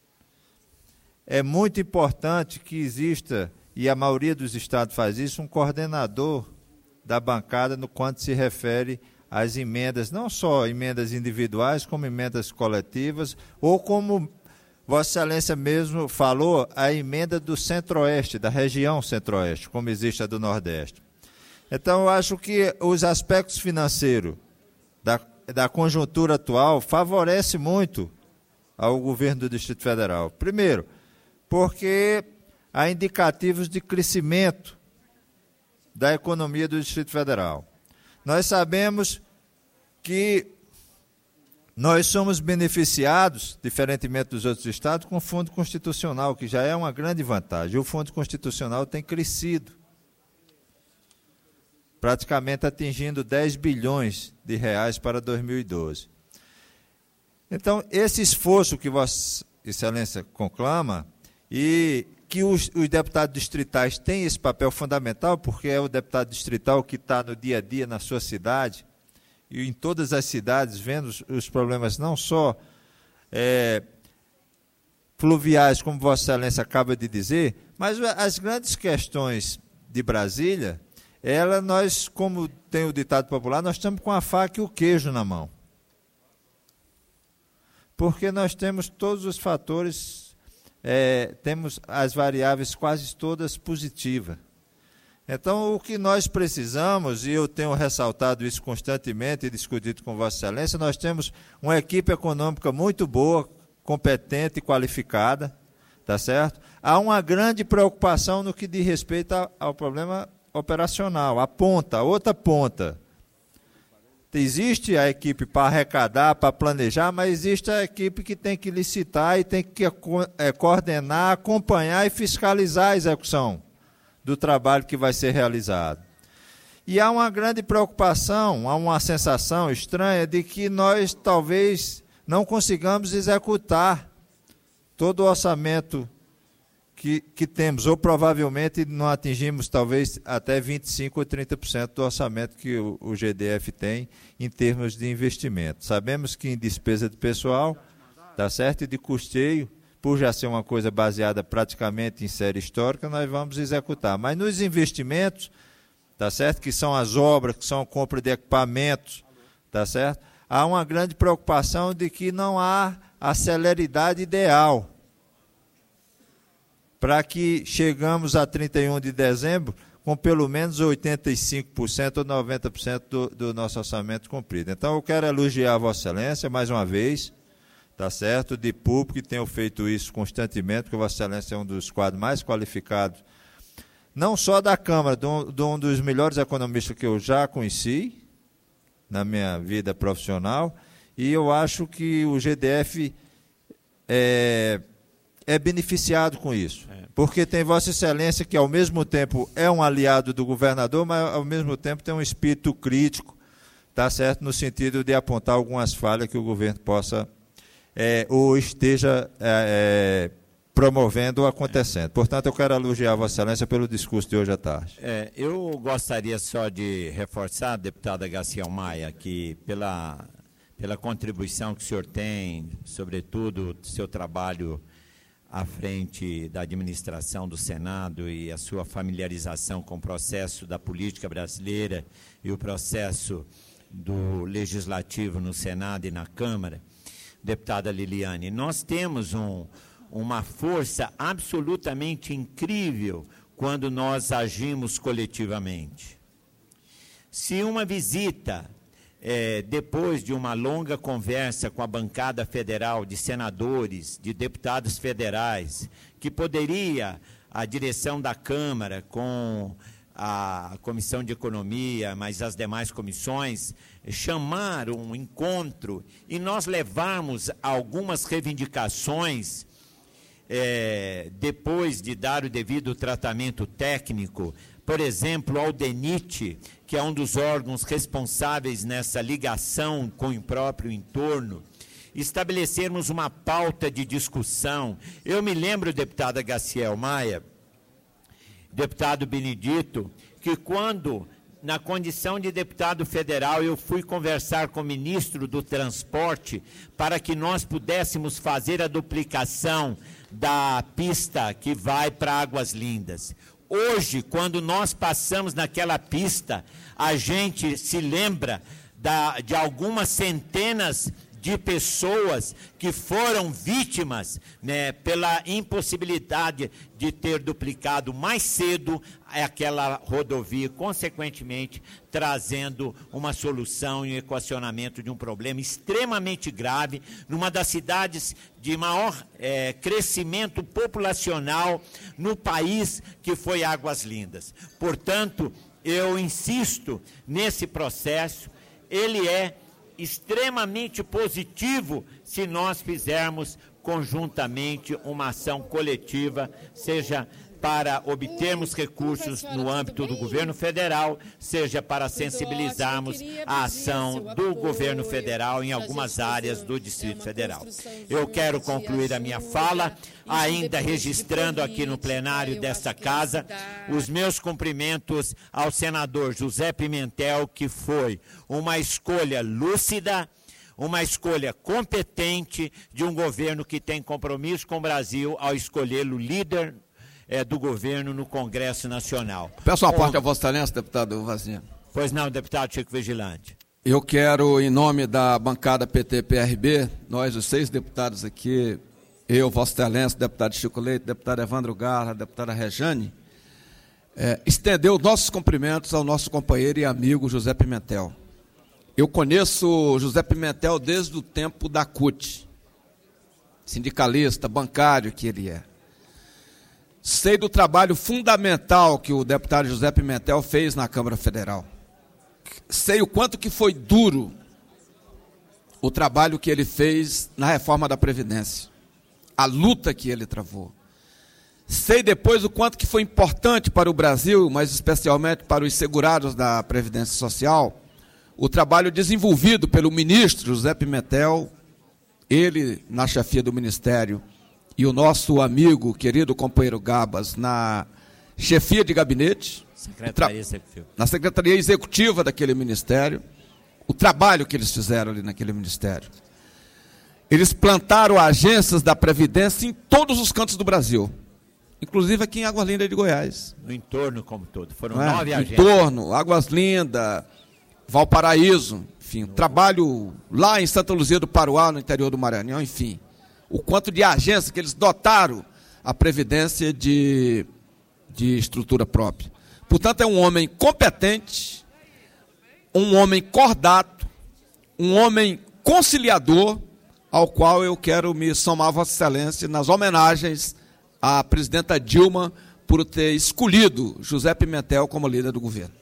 é muito importante que exista, e a maioria dos estados faz isso, um coordenador da bancada no quanto se refere às emendas, não só emendas individuais, como emendas coletivas, ou como Vossa Excelência mesmo falou, a emenda do Centro-Oeste, da região Centro-Oeste, como existe a do Nordeste. Então, eu acho que os aspectos financeiros da, da conjuntura atual favorecem muito ao governo do Distrito Federal. Primeiro, porque há indicativos de crescimento da economia do Distrito Federal. Nós sabemos que nós somos beneficiados, diferentemente dos outros estados, com o Fundo Constitucional, que já é uma grande vantagem. O Fundo Constitucional tem crescido, praticamente atingindo dez bilhões de reais para dois mil e doze. Então, esse esforço que Vossa Excelência conclama, e que os, os deputados distritais têm esse papel fundamental, porque é o deputado distrital que está no dia a dia na sua cidade, e em todas as cidades, vendo os, os problemas não só é, fluviais, como Vossa Excelência acaba de dizer, mas as grandes questões de Brasília, ela, nós, como tem o ditado popular, nós estamos com a faca e o queijo na mão. Porque nós temos todos os fatores, é, temos as variáveis quase todas positivas. Então, o que nós precisamos, e eu tenho ressaltado isso constantemente e discutido com Vossa Excelência, nós temos uma equipe econômica muito boa, competente e qualificada, tá certo? Há uma grande preocupação no que diz respeito ao problema operacional, a ponta, a outra ponta. Existe a equipe para arrecadar, para planejar, mas existe a equipe que tem que licitar e tem que é, coordenar, acompanhar e fiscalizar a execução do trabalho que vai ser realizado. E há uma grande preocupação, há uma sensação estranha de que nós talvez não consigamos executar todo o orçamento que, que temos, ou provavelmente não atingimos talvez até vinte e cinco por cento ou trinta por cento do orçamento que o, o G D F tem em termos de investimento. Sabemos que em despesa de pessoal, tá certo, e de custeio, por já ser uma coisa baseada praticamente em série histórica, nós vamos executar. Mas nos investimentos, tá certo, que são as obras, que são a compra de equipamentos, tá certo, há uma grande preocupação de que não há a celeridade ideal para que chegamos a trinta e um de dezembro com pelo menos oitenta e cinco por cento ou noventa por cento do, do nosso orçamento cumprido. Então, eu quero elogiar a Vossa Excelência, mais uma vez, tá certo, de público, que tenho feito isso constantemente, porque Vossa Excelência é um dos quadros mais qualificados, não só da Câmara, de um, de um dos melhores economistas que eu já conheci na minha vida profissional, e eu acho que o G D F é, é beneficiado com isso, é. Porque tem Vossa Excelência que, ao mesmo tempo, é um aliado do governador, mas, ao mesmo tempo, tem um espírito crítico, tá certo, no sentido de apontar algumas falhas que o governo possa É, ou esteja é, é, promovendo ou acontecendo. Portanto, eu quero elogiar a Vossa Excelência pelo discurso de hoje à tarde. É, eu gostaria só de reforçar, deputada Garcia Maia, que pela, pela contribuição que o senhor tem, sobretudo seu trabalho à frente da administração do Senado e a sua familiarização com o processo da política brasileira e o processo do Legislativo no Senado e na Câmara, deputada Liliane, nós temos um, uma força absolutamente incrível quando nós agimos coletivamente. Se uma visita, é, depois de uma longa conversa com a bancada federal de senadores, de deputados federais, que poderia a direção da Câmara com a Comissão de Economia, mas as demais comissões, chamar um encontro e nós levarmos algumas reivindicações, é, depois de dar o devido tratamento técnico, por exemplo, ao DENIT, que é um dos órgãos responsáveis nessa ligação com o próprio entorno, estabelecermos uma pauta de discussão. Eu me lembro, deputada Garcia Maia, deputado Benedito, que quando, na condição de deputado federal, eu fui conversar com o ministro do Transporte para que nós pudéssemos fazer a duplicação da pista que vai para Águas Lindas. Hoje, quando nós passamos naquela pista, a gente se lembra da, de algumas centenas de pessoas que foram vítimas, né, pela impossibilidade de ter duplicado mais cedo aquela rodovia, consequentemente trazendo uma solução e um equacionamento de um problema extremamente grave numa das cidades de maior é, crescimento populacional no país, que foi Águas Lindas. Portanto, eu insisto nesse processo, ele é extremamente positivo se nós fizermos conjuntamente uma ação coletiva, seja para obtermos recursos no âmbito do governo federal, seja para sensibilizarmos a ação do governo federal em algumas áreas do Distrito Federal. Eu quero concluir a minha fala, ainda registrando aqui no plenário desta casa os meus cumprimentos ao senador José Pimentel, que foi uma escolha lúcida, uma escolha competente de um governo que tem compromisso com o Brasil ao escolhê-lo líder é, do governo no Congresso Nacional. Peço uma parte a Vossa Excelência, deputado Vazinha. Pois não, deputado Chico Vigilante. Eu quero, em nome da bancada P T P R B, nós, os seis deputados aqui, eu, Vossa Excelência, deputado Chico Leite, deputado Evandro Garra, deputada Rejane, é, estender os nossos cumprimentos ao nosso companheiro e amigo José Pimentel. Eu conheço José Pimentel desde o tempo da C U T, sindicalista, bancário que ele é. Sei do trabalho fundamental que o deputado José Pimentel fez na Câmara Federal. Sei o quanto que foi duro o trabalho que ele fez na reforma da Previdência, a luta que ele travou. Sei depois o quanto que foi importante para o Brasil, mas especialmente para os segurados da Previdência Social, o trabalho desenvolvido pelo ministro José Pimentel, ele na chefia do Ministério, e o nosso amigo, querido companheiro Gabas, na chefia de gabinete, Secretaria Executiva. na Secretaria Executiva daquele Ministério, o trabalho que eles fizeram ali naquele Ministério. Eles plantaram agências da Previdência em todos os cantos do Brasil, inclusive aqui em Águas Lindas de Goiás. No entorno como todo, foram Não é? nove agências. Entorno, Águas Lindas, Valparaíso, enfim, trabalho lá em Santa Luzia do Paruá, no interior do Maranhão, enfim. O quanto de agências que eles dotaram a Previdência de, de estrutura própria. Portanto, é um homem competente, um homem cordato, um homem conciliador, ao qual eu quero me somar a Vossa Excelência nas homenagens à presidenta Dilma por ter escolhido José Pimentel como líder do governo.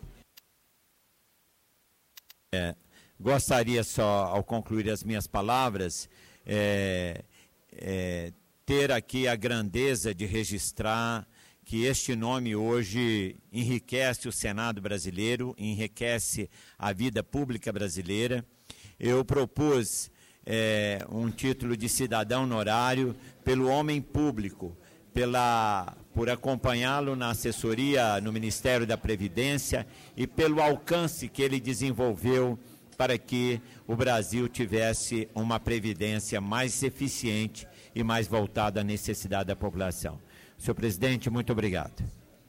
É, gostaria só, ao concluir as minhas palavras, é, é, ter aqui a grandeza de registrar que este nome hoje enriquece o Senado brasileiro, enriquece a vida pública brasileira. Eu propus é, um título de cidadão honorário pelo homem público, pela, por acompanhá-lo na assessoria no Ministério da Previdência e pelo alcance que ele desenvolveu para que o Brasil tivesse uma previdência mais eficiente e mais voltada à necessidade da população. Senhor presidente, muito obrigado.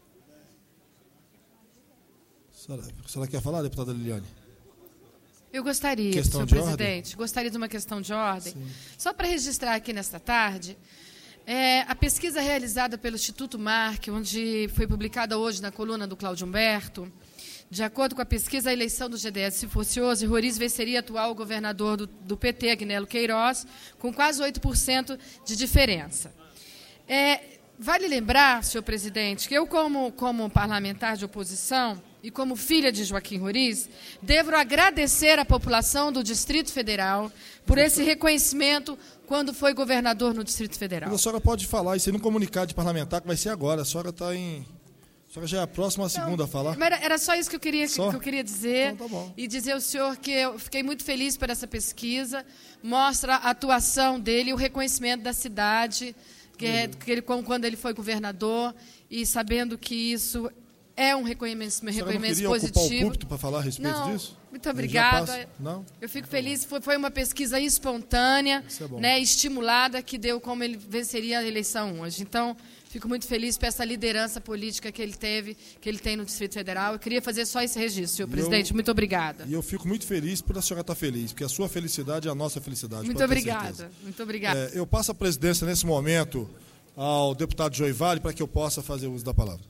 A senhora, a senhora quer falar, deputada Liliane? Eu gostaria, Questão senhor de presidente, ordem? gostaria de uma questão de ordem. Sim. Só para registrar aqui nesta tarde, é, a pesquisa realizada pelo Instituto Mark, onde foi publicada hoje na coluna do Cláudio Humberto, de acordo com a pesquisa, a eleição do G D S, se fosse hoje, Roriz venceria atual governador do, do P T, Agnello Queiroz, com quase oito por cento de diferença. É, vale lembrar, senhor presidente, que eu, como, como parlamentar de oposição e como filha de Joaquim Roriz, devo agradecer à população do Distrito Federal por esse reconhecimento quando foi governador no Distrito Federal. Mas a senhora pode falar isso aí num comunicado de parlamentar, que vai ser agora. A senhora está em... A senhora já é a próxima a segunda a falar. Mas era, era só isso que eu queria, Só? que eu queria dizer. Então, tá bom. E dizer ao senhor que eu fiquei muito feliz por essa pesquisa. Mostra a atuação dele e o reconhecimento da cidade, que é, que ele, quando ele foi governador, e sabendo que isso é um reconhecimento, A senhora não reconhecimento queria ocupar o positivo. púlpito para falar a respeito Não, disso? muito Eu já obrigada. passo. Não? Eu fico feliz. Foi, foi uma pesquisa espontânea, Isso é bom. né, estimulada, que deu como ele venceria a eleição hoje. Então, fico muito feliz por essa liderança política que ele teve, que ele tem no Distrito Federal. Eu queria fazer só esse registro, senhor E presidente. eu- Muito obrigada. E eu fico muito feliz por a senhora estar feliz, porque a sua felicidade é a nossa felicidade. Muito pode ter obrigada. certeza. Muito obrigada. É, eu passo a presidência nesse momento ao deputado Joey Vale para que eu possa fazer uso da palavra.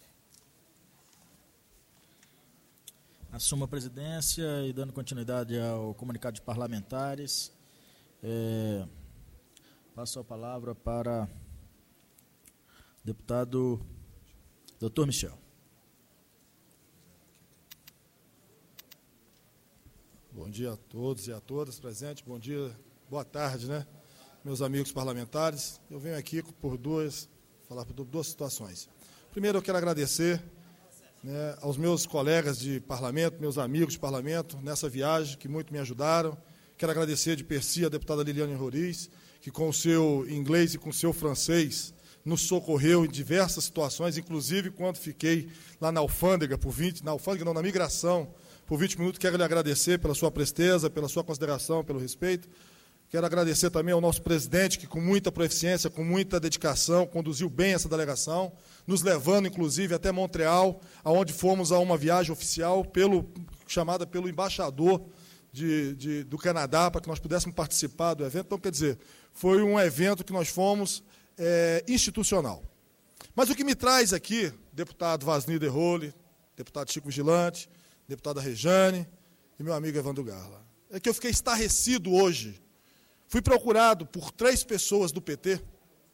Assumo a presidência e dando continuidade ao comunicado de parlamentares, é, passo a palavra para o deputado doutor Michel. Bom dia a todos e a todas presentes. Bom dia, boa tarde, né? Meus amigos parlamentares. Eu venho aqui por duas, falar por duas situações. Primeiro, eu quero agradecer, né, aos meus colegas de parlamento, meus amigos de parlamento, nessa viagem, que muito me ajudaram. Quero agradecer de per si a deputada Liliane Roriz, que com o seu inglês e com o seu francês nos socorreu em diversas situações, inclusive quando fiquei lá na alfândega, por vinte, na alfândega não, na migração, por vinte minutos. Quero lhe agradecer pela sua presteza, pela sua consideração, pelo respeito. Quero agradecer também ao nosso presidente, que com muita proficiência, com muita dedicação, conduziu bem essa delegação, nos levando, inclusive, até Montreal, onde fomos a uma viagem oficial, pelo, chamada pelo embaixador de, de, do Canadá, para que nós pudéssemos participar do evento. Então, quer dizer, foi um evento que nós fomos é, institucional. Mas o que me traz aqui, deputado Vasni De Role, deputado Chico Vigilante, deputada Rejane e meu amigo Evandro Garla, é que eu fiquei estarrecido hoje. Fui procurado por três pessoas do P T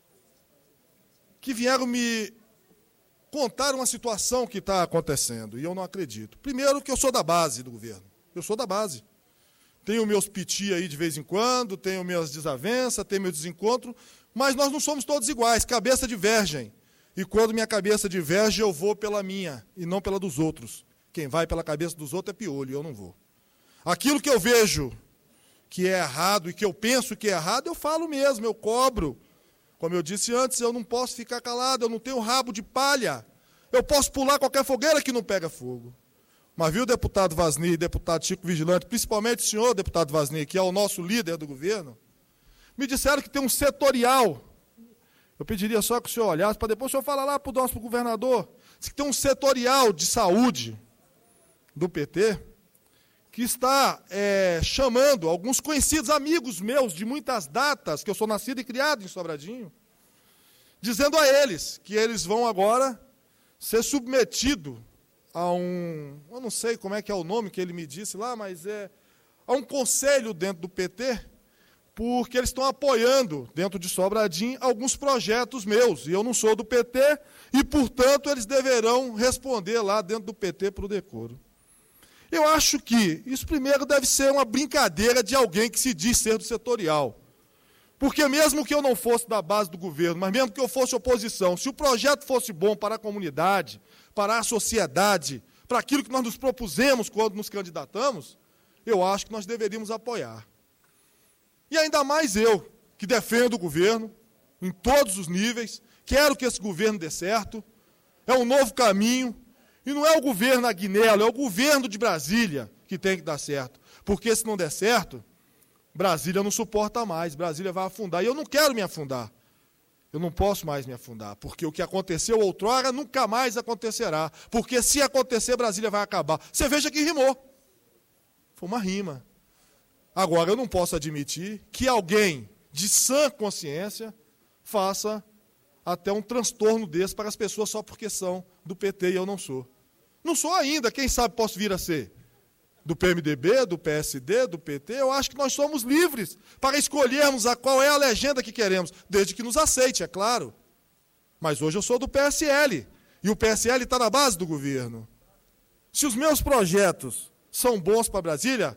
que vieram me contar uma situação que está acontecendo, e eu não acredito. Primeiro, que eu sou da base do governo. Eu sou da base. Tenho meus piti aí de vez em quando, tenho minhas desavenças, tenho meus desencontros, mas nós não somos todos iguais, cabeça divergem. E quando minha cabeça diverge, eu vou pela minha, e não pela dos outros. Quem vai pela cabeça dos outros é piolho, eu não vou. Aquilo que eu vejo que é errado e que eu penso que é errado, eu falo mesmo, eu cobro. Como eu disse antes, eu não posso ficar calado, eu não tenho rabo de palha. Eu posso pular qualquer fogueira que não pega fogo. Mas viu, deputado Vasni, deputado Chico Vigilante, principalmente o senhor, deputado Vasni, que é o nosso líder do governo, me disseram que tem um setorial. Eu pediria só que o senhor olhasse, para depois o senhor falar lá para o nosso governador, que tem um setorial de saúde do P T, que está é, chamando alguns conhecidos amigos meus de muitas datas, que eu sou nascido e criado em Sobradinho, dizendo a eles que eles vão agora ser submetidos a um, eu não sei como é que é o nome que ele me disse lá, mas é a um conselho dentro do P T, porque eles estão apoiando, dentro de Sobradinho, alguns projetos meus, e eu não sou do P T, e, portanto, eles deverão responder lá dentro do P T para o decoro. Eu acho que isso primeiro deve ser uma brincadeira de alguém que se diz ser do setorial. Porque mesmo que eu não fosse da base do governo, mas mesmo que eu fosse oposição, se o projeto fosse bom para a comunidade, para a sociedade, para aquilo que nós nos propusemos quando nos candidatamos, eu acho que nós deveríamos apoiar. E ainda mais eu, que defendo o governo, em todos os níveis, quero que esse governo dê certo, é um novo caminho. E não é o governo Agnello, é o governo de Brasília que tem que dar certo. Porque se não der certo, Brasília não suporta mais, Brasília vai afundar. E eu não quero me afundar. Eu não posso mais me afundar, porque o que aconteceu outrora nunca mais acontecerá. Porque se acontecer, Brasília vai acabar. Você veja que rimou. Foi uma rima. Agora, eu não posso admitir que alguém de sã consciência faça até um transtorno desse para as pessoas só porque são do P T e eu não sou. Não sou ainda, quem sabe posso vir a ser. Do P M D B, do P S D, do P T, eu acho que nós somos livres para escolhermos a qual é a legenda que queremos, desde que nos aceite, é claro. Mas hoje eu sou do P S L, e o P S L está na base do governo. Se os meus projetos são bons para Brasília,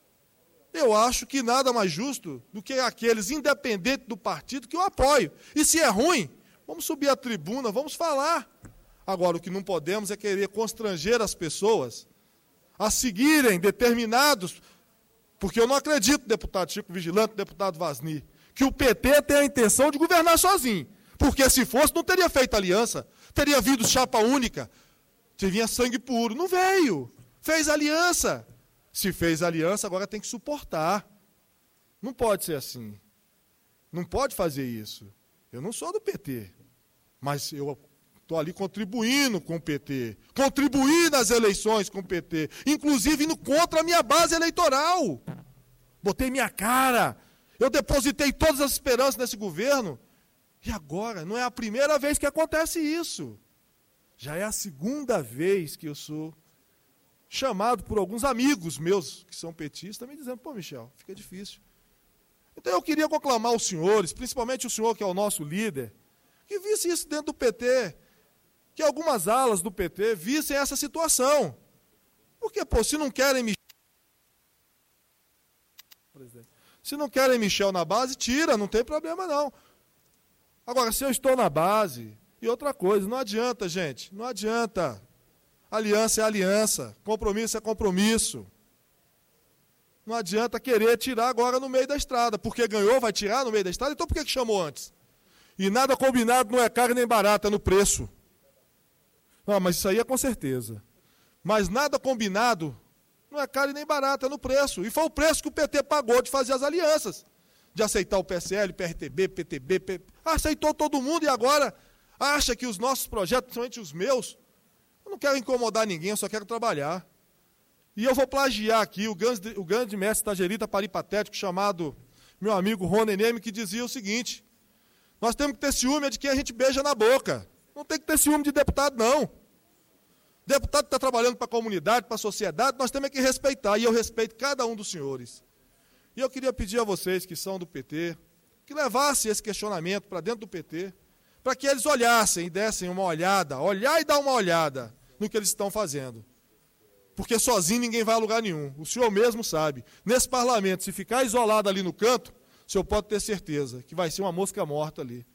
eu acho que nada mais justo do que aqueles independentes do partido que eu apoio. E se é ruim, vamos subir à tribuna, vamos falar. Agora, o que não podemos é querer constranger as pessoas a seguirem determinados, porque eu não acredito, deputado Chico Vigilante, deputado Vasni, que o P T tem a intenção de governar sozinho. Porque se fosse, não teria feito aliança, teria vindo chapa única, teria sangue puro. Não veio, fez aliança. Se fez aliança, agora tem que suportar. Não pode ser assim. Não pode fazer isso. Eu não sou do P T, mas eu estou ali contribuindo com o P T, contribuindo nas eleições com o P T, inclusive indo contra a minha base eleitoral. Botei minha cara, eu depositei todas as esperanças nesse governo, e agora não é a primeira vez que acontece isso. Já é a segunda vez que eu sou chamado por alguns amigos meus que são petistas, me dizendo, pô, Michel, fica difícil. Então eu queria conclamar os senhores, principalmente o senhor que é o nosso líder, que visse isso dentro do P T, que algumas alas do P T vissem essa situação. Porque, pô, se não querem Michel, se não querem Michel na base, tira, não tem problema não. Agora, se eu estou na base, e outra coisa, não adianta, gente, não adianta. Aliança é aliança, compromisso é compromisso. Não adianta querer tirar agora no meio da estrada, porque ganhou, vai tirar no meio da estrada, então por que que chamou antes? E nada combinado não é caro nem barato, é no preço. Não, mas isso aí é com certeza. Mas nada combinado Não é caro e nem barato, é no preço. E foi o preço que o P T pagou de fazer as alianças. De aceitar o P S L, P R T B, P T B, P... aceitou todo mundo e agora acha que os nossos projetos, principalmente os meus, eu não quero incomodar ninguém, eu só quero trabalhar. E eu vou plagiar aqui o grande, o grande mestre tagerita paripatético chamado meu amigo Rony Neme, que dizia o seguinte: nós temos que ter ciúme de quem a gente beija na boca. Não tem que ter ciúme de deputado, não. Deputado que está trabalhando para a comunidade, para a sociedade, nós temos que respeitar, e eu respeito cada um dos senhores. E eu queria pedir a vocês que são do P T, que levassem esse questionamento para dentro do P T, para que eles olhassem e dessem uma olhada, olhar e dar uma olhada no que eles estão fazendo. Porque sozinho ninguém vai a lugar nenhum. O senhor mesmo sabe. Nesse parlamento, se ficar isolado ali no canto, o senhor pode ter certeza que vai ser uma mosca morta ali.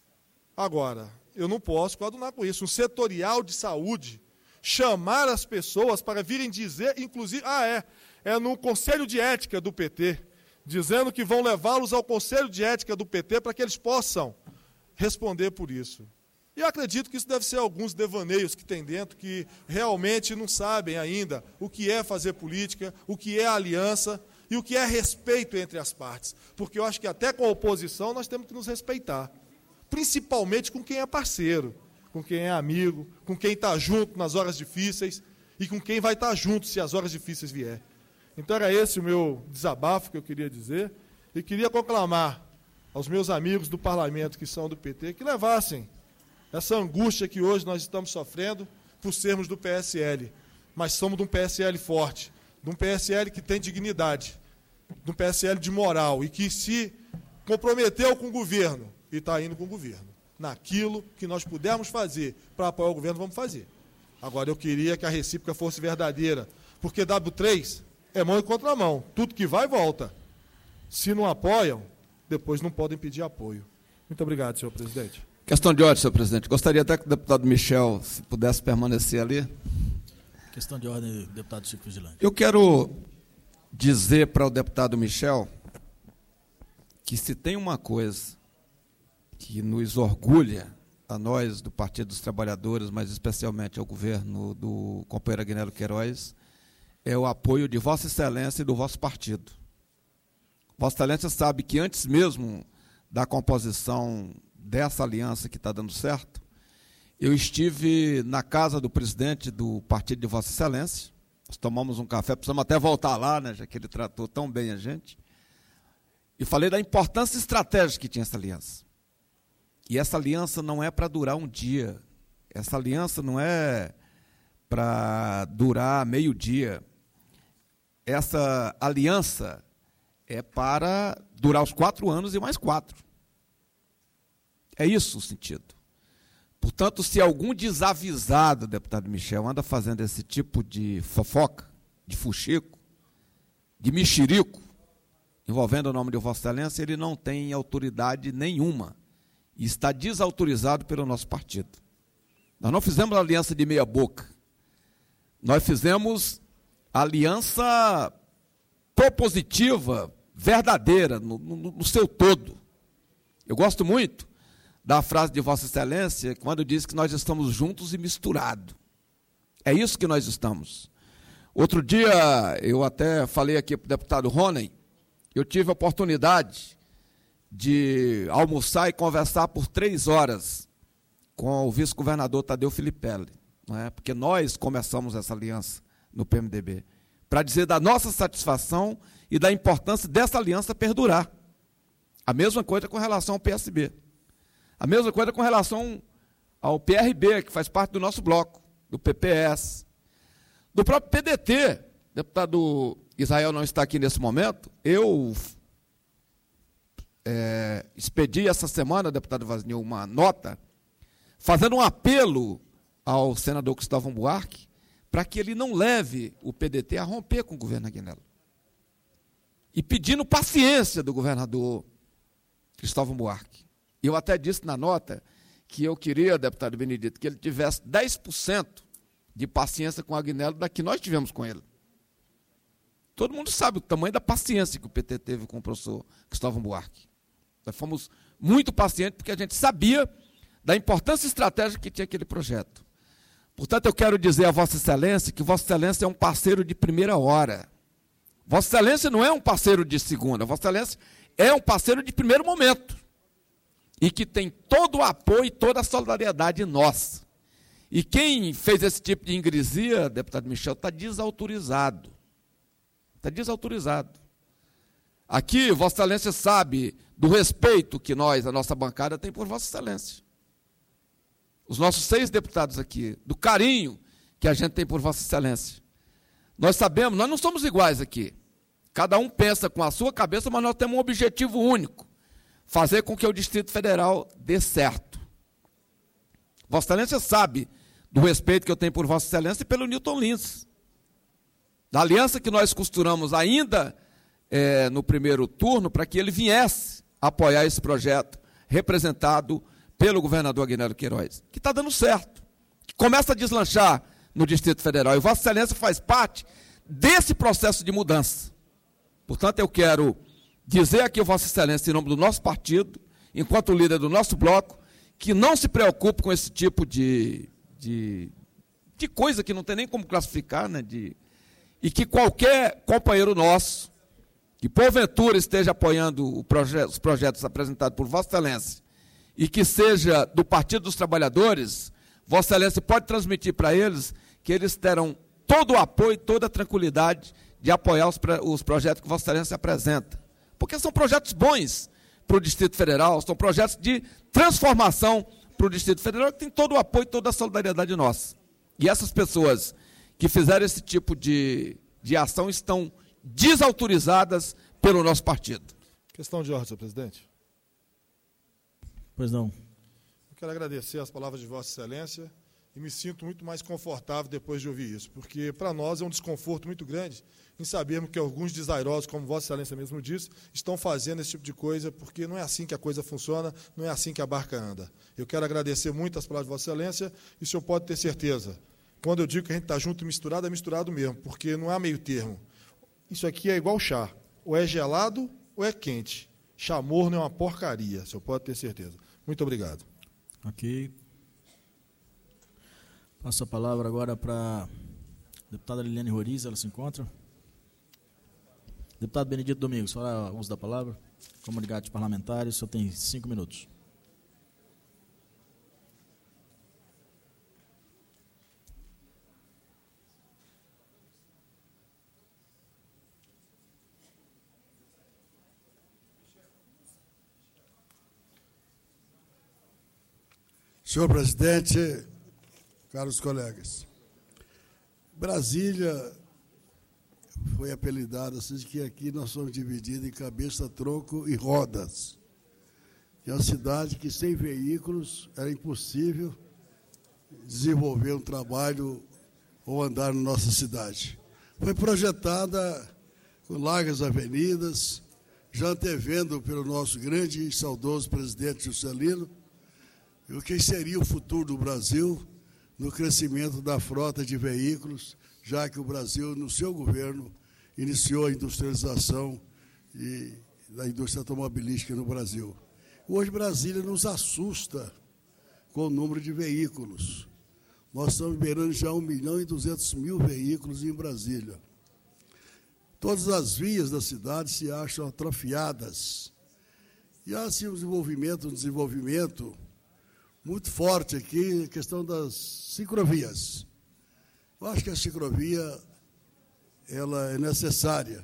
Agora, eu não posso coadunar com isso. Um setorial de saúde, chamar as pessoas para virem dizer, inclusive, ah, é, é no Conselho de Ética do P T, dizendo que vão levá-los ao Conselho de Ética do P T para que eles possam responder por isso. E eu acredito que isso deve ser alguns devaneios que tem dentro, que realmente não sabem ainda o que é fazer política, o que é aliança e o que é respeito entre as partes. Porque eu acho que até com a oposição nós temos que nos respeitar, principalmente com quem é parceiro, com quem é amigo, com quem está junto nas horas difíceis e com quem vai estar junto se as horas difíceis vier. Então era esse o meu desabafo que eu queria dizer e queria conclamar aos meus amigos do parlamento que são do P T que levassem essa angústia que hoje nós estamos sofrendo por sermos do P S L, mas somos de um P S L forte, de um P S L que tem dignidade, de um P S L de moral e que se comprometeu com o governo e está indo com o governo. Naquilo que nós pudermos fazer para apoiar o governo, vamos fazer. Agora, eu queria que a recíproca fosse verdadeira, porque W três é mão e contramão. Tudo que vai, volta. Se não apoiam, depois não podem pedir apoio. Muito obrigado, senhor presidente. Questão de ordem, senhor presidente. Gostaria até que o deputado Michel, se pudesse permanecer ali. Questão de ordem, deputado Chico Vigilante. Eu quero dizer para o deputado Michel que se tem uma coisa que nos orgulha, a nós do Partido dos Trabalhadores, mas especialmente ao governo do companheiro Agnello Queiroz, é o apoio de Vossa Excelência e do vosso partido. Vossa Excelência sabe que antes mesmo da composição dessa aliança que está dando certo, eu estive na casa do presidente do partido de Vossa Excelência, nós tomamos um café, precisamos até voltar lá, né, já que ele tratou tão bem a gente, e falei da importância estratégica que tinha essa aliança. E essa aliança não é para durar um dia, essa aliança não é para durar meio dia, essa aliança é para durar os quatro anos e mais quatro. É isso o sentido. Portanto, se algum desavisado, deputado Michel, anda fazendo esse tipo de fofoca, de fuxico, de mexerico, envolvendo o nome de Vossa Excelência, ele não tem autoridade nenhuma e está desautorizado pelo nosso partido. Nós não fizemos aliança de meia boca. Nós fizemos aliança propositiva, verdadeira, no, no, no seu todo. Eu gosto muito da frase de Vossa Excelência, quando diz que nós estamos juntos e misturados. É isso que nós estamos. Outro dia, eu até falei aqui para o deputado Rony, eu tive a oportunidade de almoçar e conversar por três horas com o vice-governador Tadeu Filipelli, não é? Porque nós começamos essa aliança no P M D B, para dizer da nossa satisfação e da importância dessa aliança perdurar. A mesma coisa com relação ao P S B. A mesma coisa com relação ao P R B, que faz parte do nosso bloco, do P P S, do próprio P D T. O deputado Israel não está aqui nesse momento. Eu é, expedi essa semana, deputado Vasnil, uma nota, fazendo um apelo ao senador Cristóvão Buarque, para que ele não leve o P D T a romper com o governo Agnello. E pedindo paciência do governador Cristóvão Buarque. Eu até disse na nota que eu queria, deputado Benedito, que ele tivesse dez por cento de paciência com o Agnello da que nós tivemos com ele. Todo mundo sabe o tamanho da paciência que o P T teve com o professor Cristóvão Buarque. Nós fomos muito pacientes porque a gente sabia da importância estratégica que tinha aquele projeto. Portanto, eu quero dizer a Vossa Excelência que Vossa Excelência é um parceiro de primeira hora. Vossa Excelência não é um parceiro de segunda, Vossa Excelência é um parceiro de primeiro momento. E que tem todo o apoio e toda a solidariedade nossa. E quem fez esse tipo de ingresia, deputado Michel, está desautorizado. Está desautorizado. Aqui, Vossa Excelência sabe do respeito que nós, a nossa bancada, tem por Vossa Excelência. Os nossos seis deputados aqui, do carinho que a gente tem por Vossa Excelência. Nós sabemos, nós não somos iguais aqui. Cada um pensa com a sua cabeça, mas nós temos um objetivo único: fazer com que o Distrito Federal dê certo. Vossa Excelência sabe do respeito que eu tenho por Vossa Excelência e pelo Newton Lins. Da aliança que nós costuramos ainda é, no primeiro turno, para que ele viesse apoiar esse projeto representado pelo governador Aguinaldo Queiroz, que está dando certo, que começa a deslanchar no Distrito Federal. E Vossa Excelência faz parte desse processo de mudança. Portanto, eu quero dizer aqui a Vossa Excelência, em nome do nosso partido, enquanto líder do nosso bloco, que não se preocupe com esse tipo de, de, de coisa que não tem nem como classificar, né, de, e que qualquer companheiro nosso, que porventura esteja apoiando o proje os projetos apresentados por Vossa Excelência, e que seja do Partido dos Trabalhadores, Vossa Excelência pode transmitir para eles que eles terão todo o apoio, toda a tranquilidade de apoiar os, os projetos que Vossa Excelência apresenta. Porque são projetos bons para o Distrito Federal, são projetos de transformação para o Distrito Federal, que tem todo o apoio, toda a solidariedade nossa. E essas pessoas que fizeram esse tipo de, de ação estão desautorizadas pelo nosso partido. Questão de ordem, senhor presidente. Pois não. Eu quero agradecer as palavras de Vossa Excelência e me sinto muito mais confortável depois de ouvir isso, porque para nós é um desconforto muito grande em sabermos que alguns desairosos, como Vossa Excelência mesmo disse, estão fazendo esse tipo de coisa, porque não é assim que a coisa funciona, não é assim que a barca anda. Eu quero agradecer muito as palavras de Vossa Excelência e o senhor pode ter certeza, quando eu digo que a gente está junto e misturado, é misturado mesmo, porque não há meio termo. Isso aqui é igual chá, ou é gelado ou é quente. Chá morno é uma porcaria, o senhor pode ter certeza. Muito obrigado. Ok. Passo a palavra agora para a deputada Liliane Roriz, ela se encontra. Deputado Benedito Domingos, fala uso da palavra. Comunidade parlamentares, só tem cinco minutos. Senhor presidente, caros colegas, Brasília foi apelidada assim, de que aqui nós somos divididos em cabeça, tronco e rodas. É uma cidade que sem veículos era impossível desenvolver um trabalho ou andar na nossa cidade. Foi projetada com largas avenidas, já antevendo pelo nosso grande e saudoso presidente Juscelino, o que seria o futuro do Brasil no crescimento da frota de veículos, já que o Brasil, no seu governo, iniciou a industrialização e, da indústria automobilística no Brasil. Hoje, Brasília nos assusta com o número de veículos. Nós estamos beirando já um milhão e duzentos mil veículos em Brasília. Todas as vias da cidade se acham atrofiadas. E há, assim, um desenvolvimento, um desenvolvimento muito forte aqui, a questão das ciclovias. Eu acho que a ciclovia ela é necessária,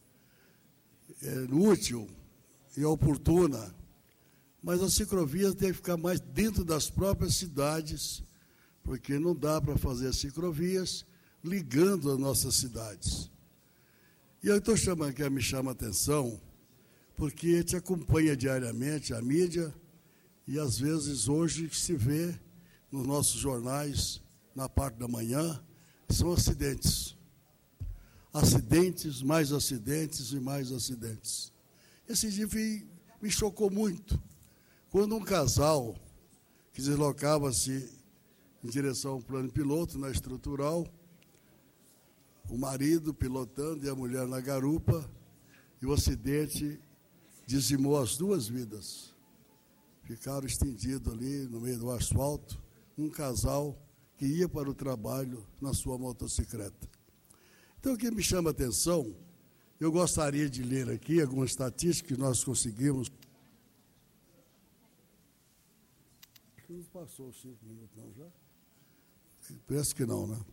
é útil e oportuna, mas a ciclovia tem que ficar mais dentro das próprias cidades, porque não dá para fazer ciclovias ligando as nossas cidades. E eu estou chamando aqui, me chama a atenção, porque a gente acompanha diariamente a mídia, e, às vezes, hoje se vê nos nossos jornais, na parte da manhã, são acidentes. Acidentes, mais acidentes e mais acidentes. Esse dia me chocou muito. Quando um casal que deslocava-se em direção ao plano piloto, na estrutural, o marido pilotando e a mulher na garupa, e o acidente dizimou as duas vidas. Ficaram estendidos ali no meio do asfalto, um casal que ia para o trabalho na sua motocicleta. Então, o que me chama a atenção, eu gostaria de ler aqui algumas estatísticas que nós conseguimos. Não passou os cinco minutos, não, já? Parece que não, né?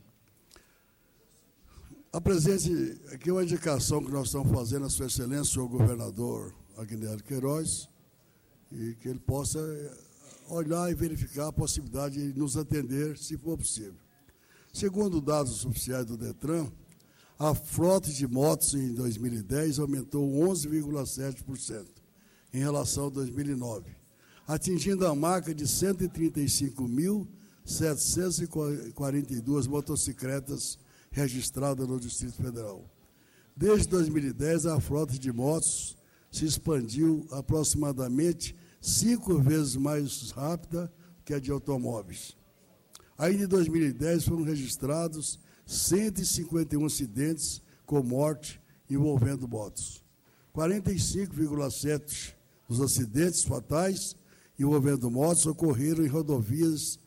Apresente aqui uma indicação que nós estamos fazendo à Sua Excelência, senhor governador Aguinaldo Queiroz, e que ele possa olhar e verificar a possibilidade de nos atender, se for possível. Segundo dados oficiais do DETRAN, a frota de motos em dois mil e dez aumentou onze vírgula sete por cento em relação a dois mil e nove, atingindo a marca de cento e trinta e cinco mil setecentas e quarenta e duas motocicletas registradas no Distrito Federal. Desde dois mil e dez, a frota de motos se expandiu aproximadamente cinco vezes mais rápida que a de automóveis. Ainda em dois mil e dez foram registrados cento e cinquenta e um acidentes com morte envolvendo motos. quarenta e cinco vírgula sete por cento dos acidentes fatais envolvendo motos ocorreram em rodovias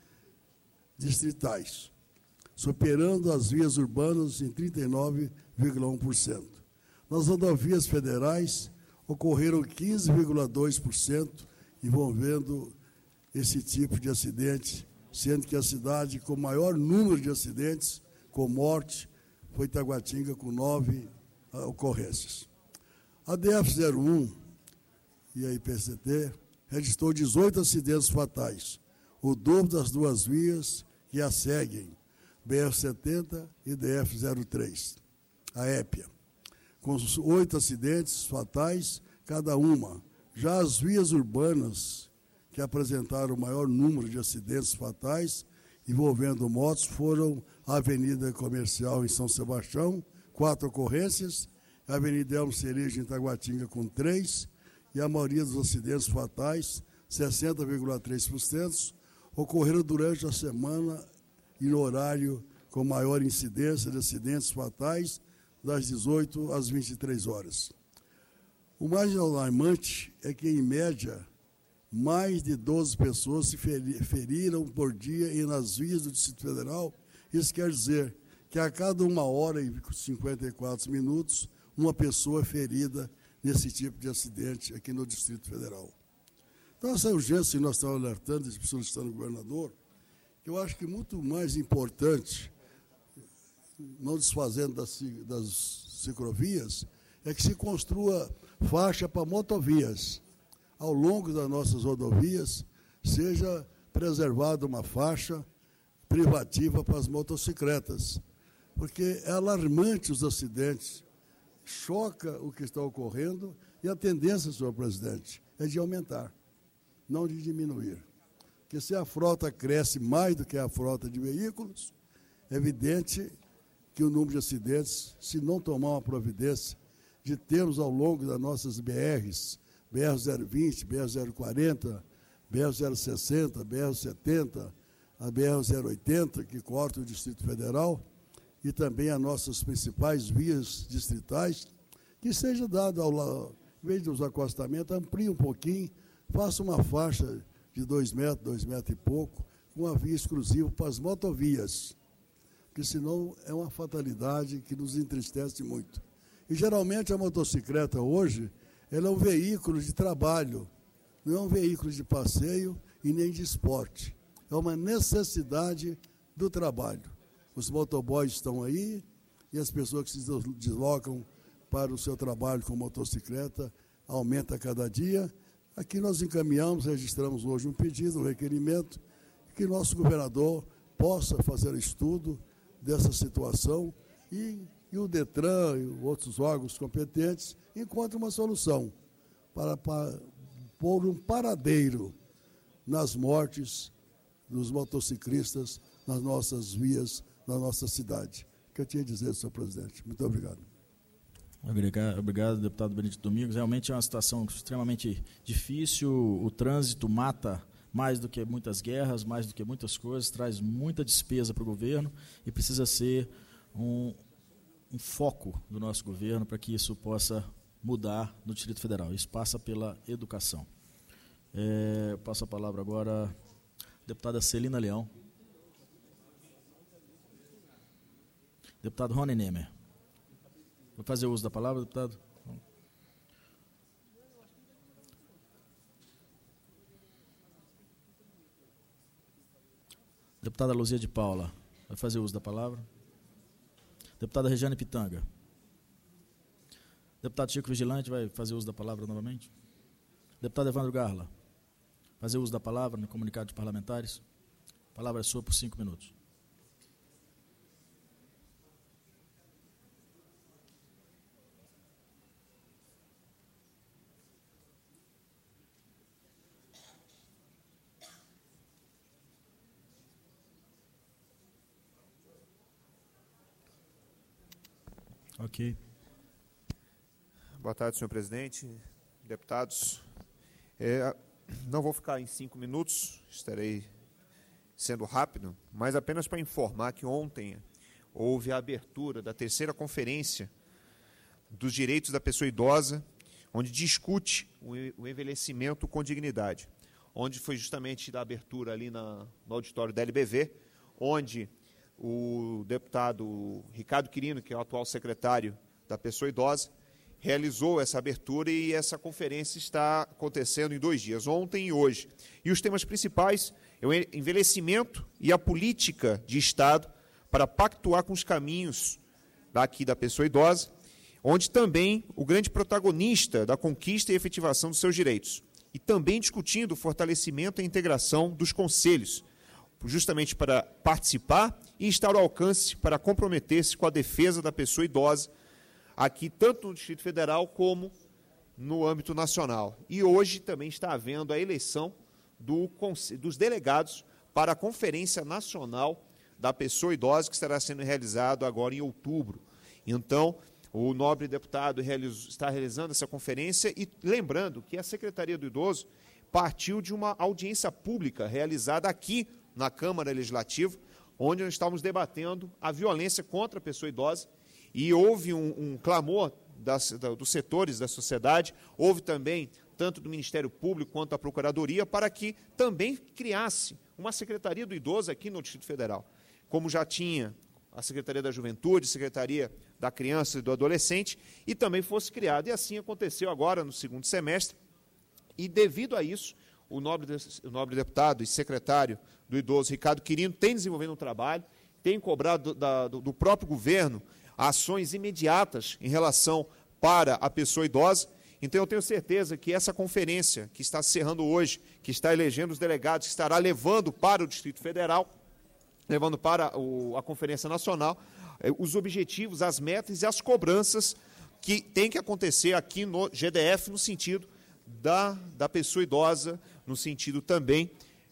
distritais, superando as vias urbanas em trinta e nove vírgula um por cento. Nas rodovias federais, ocorreram quinze vírgula dois por cento envolvendo esse tipo de acidente, sendo que a cidade com maior número de acidentes com morte foi Taguatinga, com nove ocorrências. A D F zero um e a I P C T registrou dezoito acidentes fatais, o dobro das duas vias que a seguem, B R setenta e D F zero três, a épia, com oito acidentes fatais cada uma. Já as vias urbanas, que apresentaram o maior número de acidentes fatais envolvendo motos, foram a Avenida Comercial em São Sebastião, quatro ocorrências, a Avenida Elmo Cerejo em Taguatinga, com três, e a maioria dos acidentes fatais, sessenta vírgula três por cento, ocorreram durante a semana e no horário com maior incidência de acidentes fatais, das dezoito às vinte e três horas. O mais alarmante é que, em média, mais de doze pessoas se feriram por dia e nas vias do Distrito Federal. Isso quer dizer que a cada uma hora e cinquenta e quatro minutos, uma pessoa é ferida nesse tipo de acidente aqui no Distrito Federal. Então, essa urgência que nós estamos alertando, solicitando ao governador, que eu acho que muito mais importante, não desfazendo das, das ciclovias, é que se construa faixa para motovias. Ao longo das nossas rodovias, seja preservada uma faixa privativa para as motocicletas, porque é alarmante os acidentes, choca o que está ocorrendo, e a tendência, senhor presidente, é de aumentar, não de diminuir. Porque se a frota cresce mais do que a frota de veículos, é evidente que o número de acidentes, se não tomar uma providência de termos ao longo das nossas B Rs, B R zero vinte, B R zero quarenta, B R zero sessenta, B R setenta, a B R zero oitenta, que corta o Distrito Federal, e também as nossas principais vias distritais, que seja dado, ao lado, em vez dos acostamentos, amplie um pouquinho, faça uma faixa de dois metros, dois metros e pouco, com uma via exclusiva para as motovias, porque senão é uma fatalidade que nos entristece muito. E geralmente a motocicleta hoje, ela é um veículo de trabalho, não é um veículo de passeio e nem de esporte. É uma necessidade do trabalho. Os motoboys estão aí e as pessoas que se deslocam para o seu trabalho com motocicleta aumenta a cada dia. Aqui nós encaminhamos, registramos hoje um pedido, um requerimento, que nosso governador possa fazer estudo dessa situação e, e o DETRAN e outros órgãos competentes encontrem uma solução para, para pôr um paradeiro nas mortes dos motociclistas nas nossas vias, na nossa cidade. O que eu tinha a dizer, senhor presidente? Muito obrigado. Obrigado, obrigado, deputado Benedito Domingos. Realmente é uma situação extremamente difícil. O trânsito mata mais do que muitas guerras, mais do que muitas coisas, traz muita despesa para o governo e precisa ser um, um foco do nosso governo para que isso possa mudar no Distrito Federal. Isso passa pela educação. É, eu passo a palavra agora à deputada Celina Leão. Deputado Rony Nemer. Vou fazer uso da palavra, deputado. Deputada Luzia de Paula, vai fazer uso da palavra. Deputada Regiane Pitanga. Deputado Chico Vigilante vai fazer uso da palavra novamente. Deputado Evandro Garla, fazer uso da palavra no comunicado de parlamentares. A palavra é sua por cinco minutos. Ok. Boa tarde, senhor presidente, deputados. É, não vou ficar em cinco minutos, estarei sendo rápido, mas apenas para informar que ontem houve a abertura da terceira conferência dos direitos da pessoa idosa, onde discute o envelhecimento com dignidade, onde foi justamente da abertura ali na, no auditório da L B V, onde o deputado Ricardo Quirino, que é o atual secretário da pessoa idosa, realizou essa abertura e essa conferência está acontecendo em dois dias, ontem e hoje. E os temas principais é o envelhecimento e a política de Estado para pactuar com os caminhos daqui da pessoa idosa, onde também o grande protagonista da conquista e efetivação dos seus direitos. E também discutindo o fortalecimento e a integração dos conselhos, justamente para participar e estar ao alcance para comprometer-se com a defesa da pessoa idosa, aqui tanto no Distrito Federal como no âmbito nacional. E hoje também está havendo a eleição do, dos delegados para a Conferência Nacional da Pessoa Idosa, que estará sendo realizado agora em outubro. Então, o nobre deputado realiz, está realizando essa conferência e lembrando que a Secretaria do Idoso partiu de uma audiência pública realizada aqui na Câmara Legislativa, onde nós estávamos debatendo a violência contra a pessoa idosa, e houve um, um clamor das, da, dos setores da sociedade, houve também, tanto do Ministério Público quanto da Procuradoria, para que também criasse uma Secretaria do Idoso aqui no Distrito Federal, como já tinha a Secretaria da Juventude, Secretaria da Criança e do Adolescente, e também fosse criada. E assim aconteceu agora no segundo semestre, e devido a isso, o nobre, o nobre deputado e secretário do Idoso, Ricardo Quirino, tem desenvolvido um trabalho, tem cobrado da, do, do próprio governo ações imediatas em relação para a pessoa idosa. Então, eu tenho certeza que essa conferência que está se encerrando hoje, que está elegendo os delegados, que estará levando para o Distrito Federal, levando para o, a Conferência Nacional, eh, os objetivos, as metas e as cobranças que tem que acontecer aqui no G D F, no sentido da, da pessoa idosa, no sentido também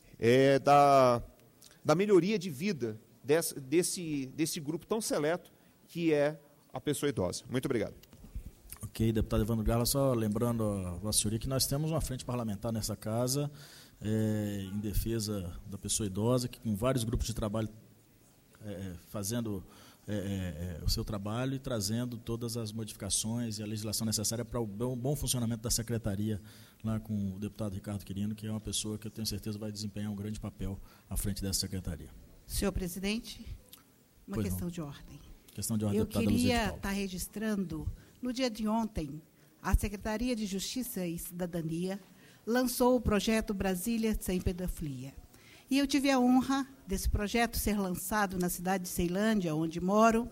é, da, da melhoria de vida desse, desse, desse grupo tão seleto que é a pessoa idosa. Muito obrigado. Ok, deputado Evandro Garla, só lembrando a Vossa Senhoria que nós temos uma frente parlamentar nessa casa é, em defesa da pessoa idosa, que com vários grupos de trabalho é, fazendo é, é, o seu trabalho e trazendo todas as modificações e a legislação necessária para o bom, bom funcionamento da secretaria, lá com o deputado Ricardo Quirino, que é uma pessoa que eu tenho certeza vai desempenhar um grande papel à frente dessa secretaria. Senhor presidente, uma Pois questão não. de ordem. Questão de ordem, Eu deputada Luzia de queria Paula. estar registrando, no dia de ontem, a Secretaria de Justiça e Cidadania lançou o projeto Brasília Sem Pedofilia. E eu tive a honra desse projeto ser lançado na cidade de Ceilândia, onde moro,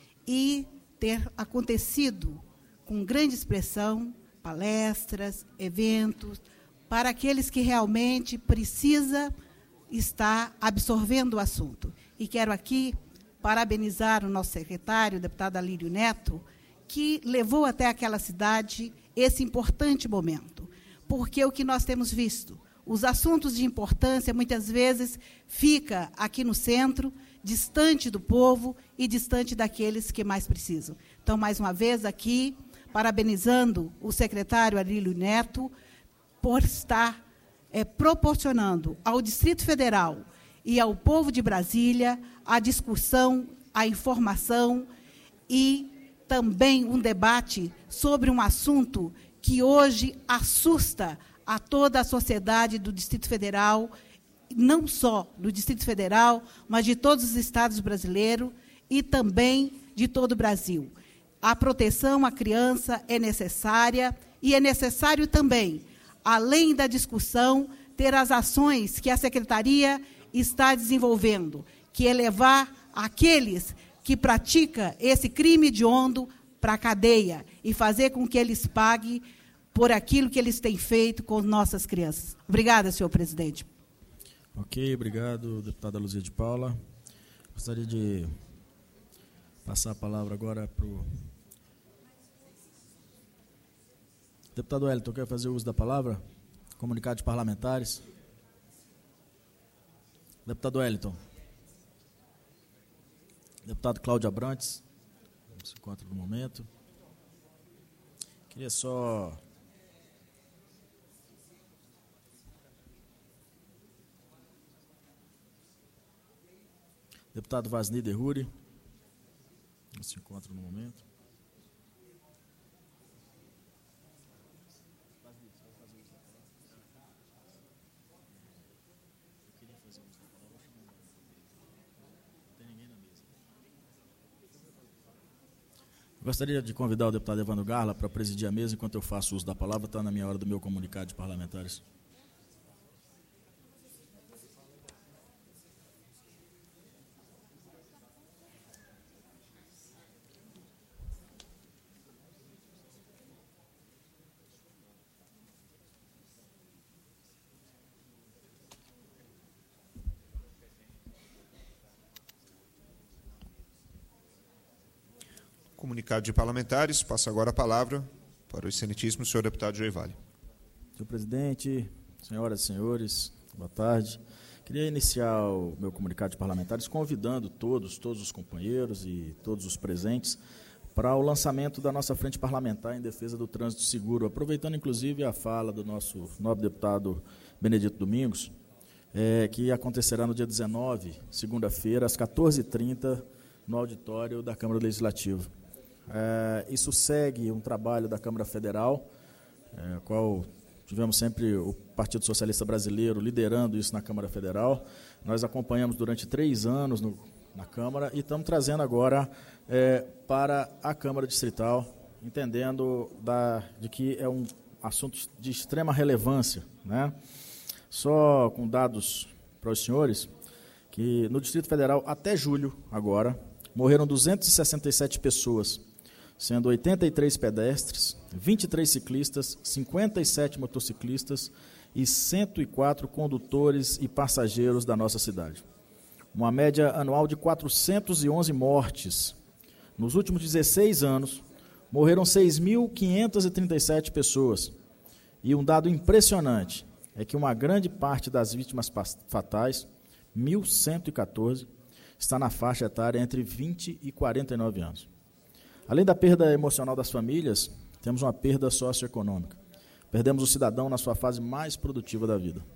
e ter acontecido com grande expressão, palestras, eventos, para aqueles que realmente precisa estar absorvendo o assunto. E quero aqui parabenizar o nosso secretário, o deputado Alírio Neto, que levou até aquela cidade esse importante momento. Porque o que nós temos visto, os assuntos de importância, muitas vezes, fica aqui no centro, distante do povo e distante daqueles que mais precisam. Então, mais uma vez, aqui, parabenizando o secretário Alírio Neto por estar é, proporcionando ao Distrito Federal e ao povo de Brasília a discussão, a informação e também um debate sobre um assunto que hoje assusta a toda a sociedade do Distrito Federal, não só do Distrito Federal, mas de todos os estados brasileiros, e também de todo o Brasil. A proteção à criança é necessária e é necessário também, além da discussão, ter as ações que a Secretaria está desenvolvendo, que é levar aqueles que praticam esse crime hediondo para a cadeia e fazer com que eles paguem por aquilo que eles têm feito com nossas crianças. Obrigada, senhor presidente. Ok, obrigado, deputada Luzia de Paula. Gostaria de passar a palavra agora para o deputado Wellington. Quer fazer uso da palavra? Comunicado de parlamentares. Deputado Wellington. Deputado Cláudio Abrantes. Não se encontra no momento. Queria só... Deputado Vasni Derruri. Não se encontra no momento. Gostaria de convidar o deputado Evandro Garla para presidir a mesa enquanto eu faço uso da palavra. Está na minha hora do meu comunicado de parlamentares. Comunicado de parlamentares, passo agora a palavra para o excelentíssimo senhor deputado Joy Vale. Senhor presidente, senhoras e senhores, boa tarde. Queria iniciar o meu comunicado de parlamentares convidando todos, todos os companheiros e todos os presentes para o lançamento da nossa frente parlamentar em defesa do trânsito seguro, aproveitando inclusive a fala do nosso nobre deputado Benedito Domingos, é, que acontecerá no dia dezenove, segunda-feira, às quatorze e trinta, no auditório da Câmara Legislativa. É, isso segue um trabalho da Câmara Federal, é, qual tivemos sempre o Partido Socialista Brasileiro liderando isso na Câmara Federal. Nós acompanhamos durante três anos no, na Câmara e estamos trazendo agora é, para a Câmara Distrital, entendendo da, de que é um assunto de extrema relevância, né? Só com dados para os senhores, que no Distrito Federal, até julho agora, morreram duzentas e sessenta e sete pessoas, sendo oitenta e três pedestres, vinte e três ciclistas, cinquenta e sete motociclistas e cento e quatro condutores e passageiros da nossa cidade. Uma média anual de quatrocentas e onze mortes. Nos últimos dezesseis anos, morreram seis mil quinhentas e trinta e sete pessoas. E um dado impressionante é que uma grande parte das vítimas fatais, mil cento e quatorze, está na faixa etária entre vinte e quarenta e nove anos. Além da perda emocional das famílias, temos uma perda socioeconômica. Perdemos o cidadão na sua fase mais produtiva da vida.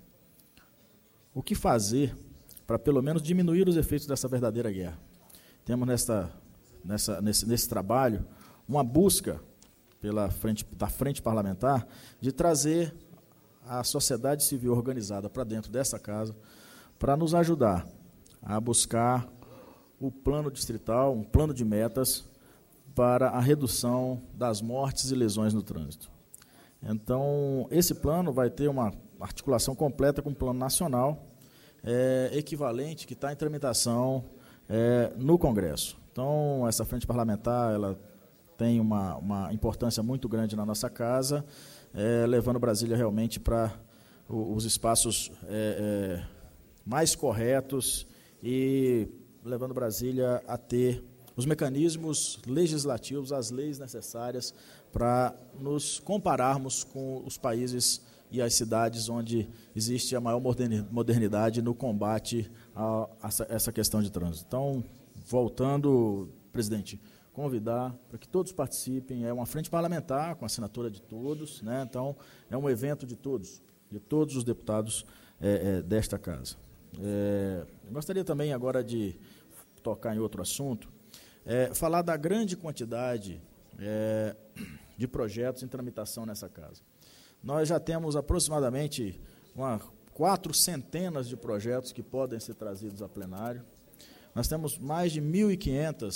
O que fazer para, pelo menos, diminuir os efeitos dessa verdadeira guerra? Temos nesta, nessa, nesse, nesse trabalho uma busca pela frente, da frente parlamentar de trazer a sociedade civil organizada para dentro dessa casa para nos ajudar a buscar o plano distrital, um plano de metas para a redução das mortes e lesões no trânsito. Então, esse plano vai ter uma articulação completa com o plano nacional, é, equivalente, que está em tramitação é, no Congresso. Então, essa frente parlamentar ela tem uma, uma importância muito grande na nossa casa, é, levando Brasília realmente para os espaços é, é, mais corretos e levando Brasília a ter os mecanismos legislativos, as leis necessárias para nos compararmos com os países e as cidades onde existe a maior modernidade no combate a essa questão de trânsito. Então, voltando, presidente, convidar para que todos participem. É uma frente parlamentar com assinatura de todos, né? Então, é um evento de todos, de todos os deputados é, é, desta casa. É, gostaria também agora de tocar em outro assunto, é, falar da grande quantidade é, de projetos em tramitação nessa casa. Nós já temos aproximadamente uma, quatro centenas de projetos que podem ser trazidos a plenário. Nós temos mais de mil e quinhentas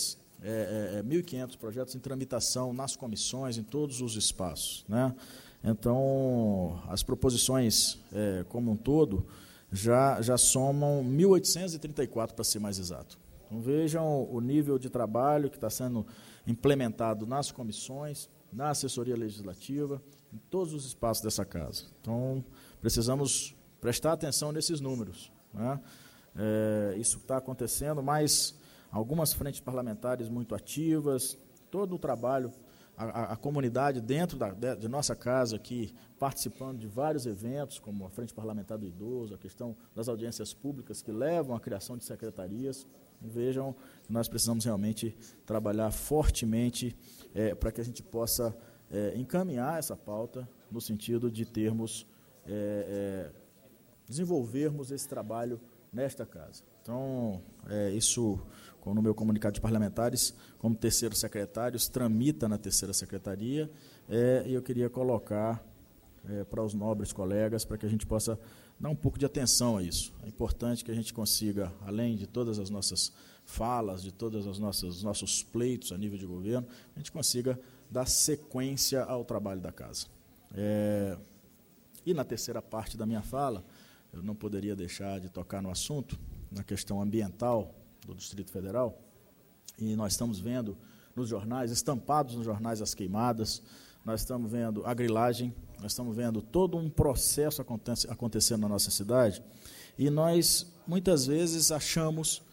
é, é, mil e quinhentos projetos em tramitação nas comissões, em todos os espaços, né? Então, as proposições, é, como um todo, já, já somam mil oitocentos e trinta e quatro, para ser mais exato. Então, vejam o nível de trabalho que está sendo implementado nas comissões, na assessoria legislativa, em todos os espaços dessa casa. Então, precisamos prestar atenção nesses números, né? É, isso está acontecendo, mas algumas frentes parlamentares muito ativas, todo o trabalho, a, a, a comunidade dentro da, de, de nossa casa aqui, participando de vários eventos, como a Frente Parlamentar do Idoso, a questão das audiências públicas que levam à criação de secretarias. Vejam que nós precisamos realmente trabalhar fortemente é, para que a gente possa é, encaminhar essa pauta no sentido de termos, é, é, desenvolvermos esse trabalho nesta casa. Então, é, isso, no meu comunicado de parlamentares, como terceiro secretário, tramita na terceira secretaria, é, e eu queria colocar é, para os nobres colegas, para que a gente possa dar um pouco de atenção a isso. É importante que a gente consiga, além de todas as nossas falas, de todos os nossos, nossos pleitos a nível de governo, a gente consiga dar sequência ao trabalho da casa. É, e na terceira parte da minha fala, eu não poderia deixar de tocar no assunto, na questão ambiental do Distrito Federal, e nós estamos vendo nos jornais, estampados nos jornais as queimadas, nós estamos vendo a grilagem, nós estamos vendo todo um processo acontece, acontecendo na nossa cidade, e nós, muitas vezes, achamos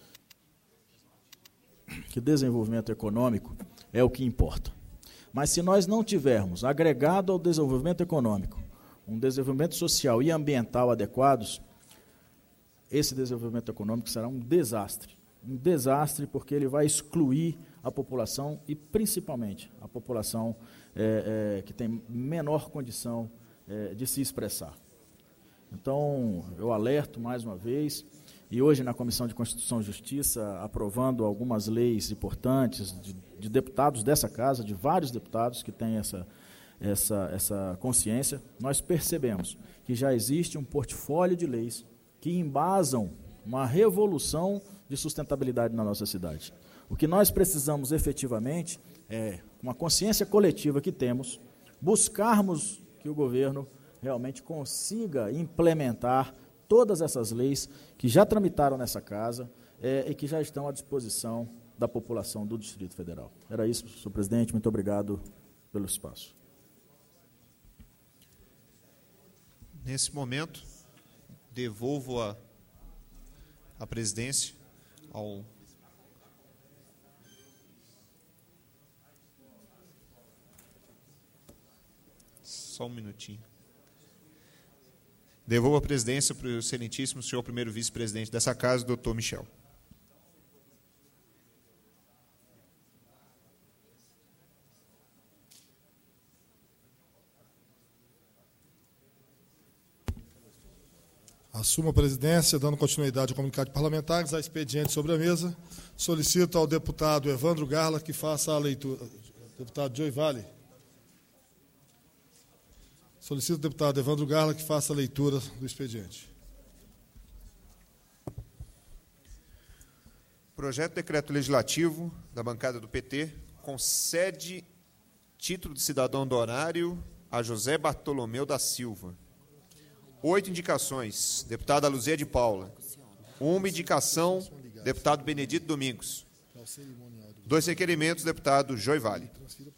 que desenvolvimento econômico é o que importa. Mas se nós não tivermos agregado ao desenvolvimento econômico um desenvolvimento social e ambiental adequados, esse desenvolvimento econômico será um desastre. Um desastre porque ele vai excluir a população e, principalmente, a população é, é, que tem menor condição é, de se expressar. Então, eu alerto mais uma vez, e hoje na Comissão de Constituição e Justiça, aprovando algumas leis importantes de, de deputados dessa casa, de vários deputados que têm essa, essa, essa consciência, nós percebemos que já existe um portfólio de leis que embasam uma revolução de sustentabilidade na nossa cidade. O que nós precisamos efetivamente é, com a consciência coletiva que temos, buscarmos que o governo realmente consiga implementar todas essas leis que já tramitaram nessa casa é, e que já estão à disposição da população do Distrito Federal. Era isso, senhor presidente. Muito obrigado pelo espaço. Nesse momento, devolvo a, a presidência ao só um minutinho. Devolvo a presidência para o excelentíssimo senhor primeiro vice-presidente dessa casa, doutor Michel. Assumo a presidência, dando continuidade ao comunicado de parlamentares, a expediente sobre a mesa. Solicito ao deputado Evandro Garla que faça a leitura. Deputado Joey Vale. Solicito ao deputado Evandro Garla que faça a leitura do expediente. Projeto de decreto legislativo da bancada do P T concede título de cidadão honorário a José Bartolomeu da Silva. Oito indicações, deputada Luzia de Paula. Uma indicação, deputado Benedito Domingos. Dois requerimentos, deputado Joey Vale.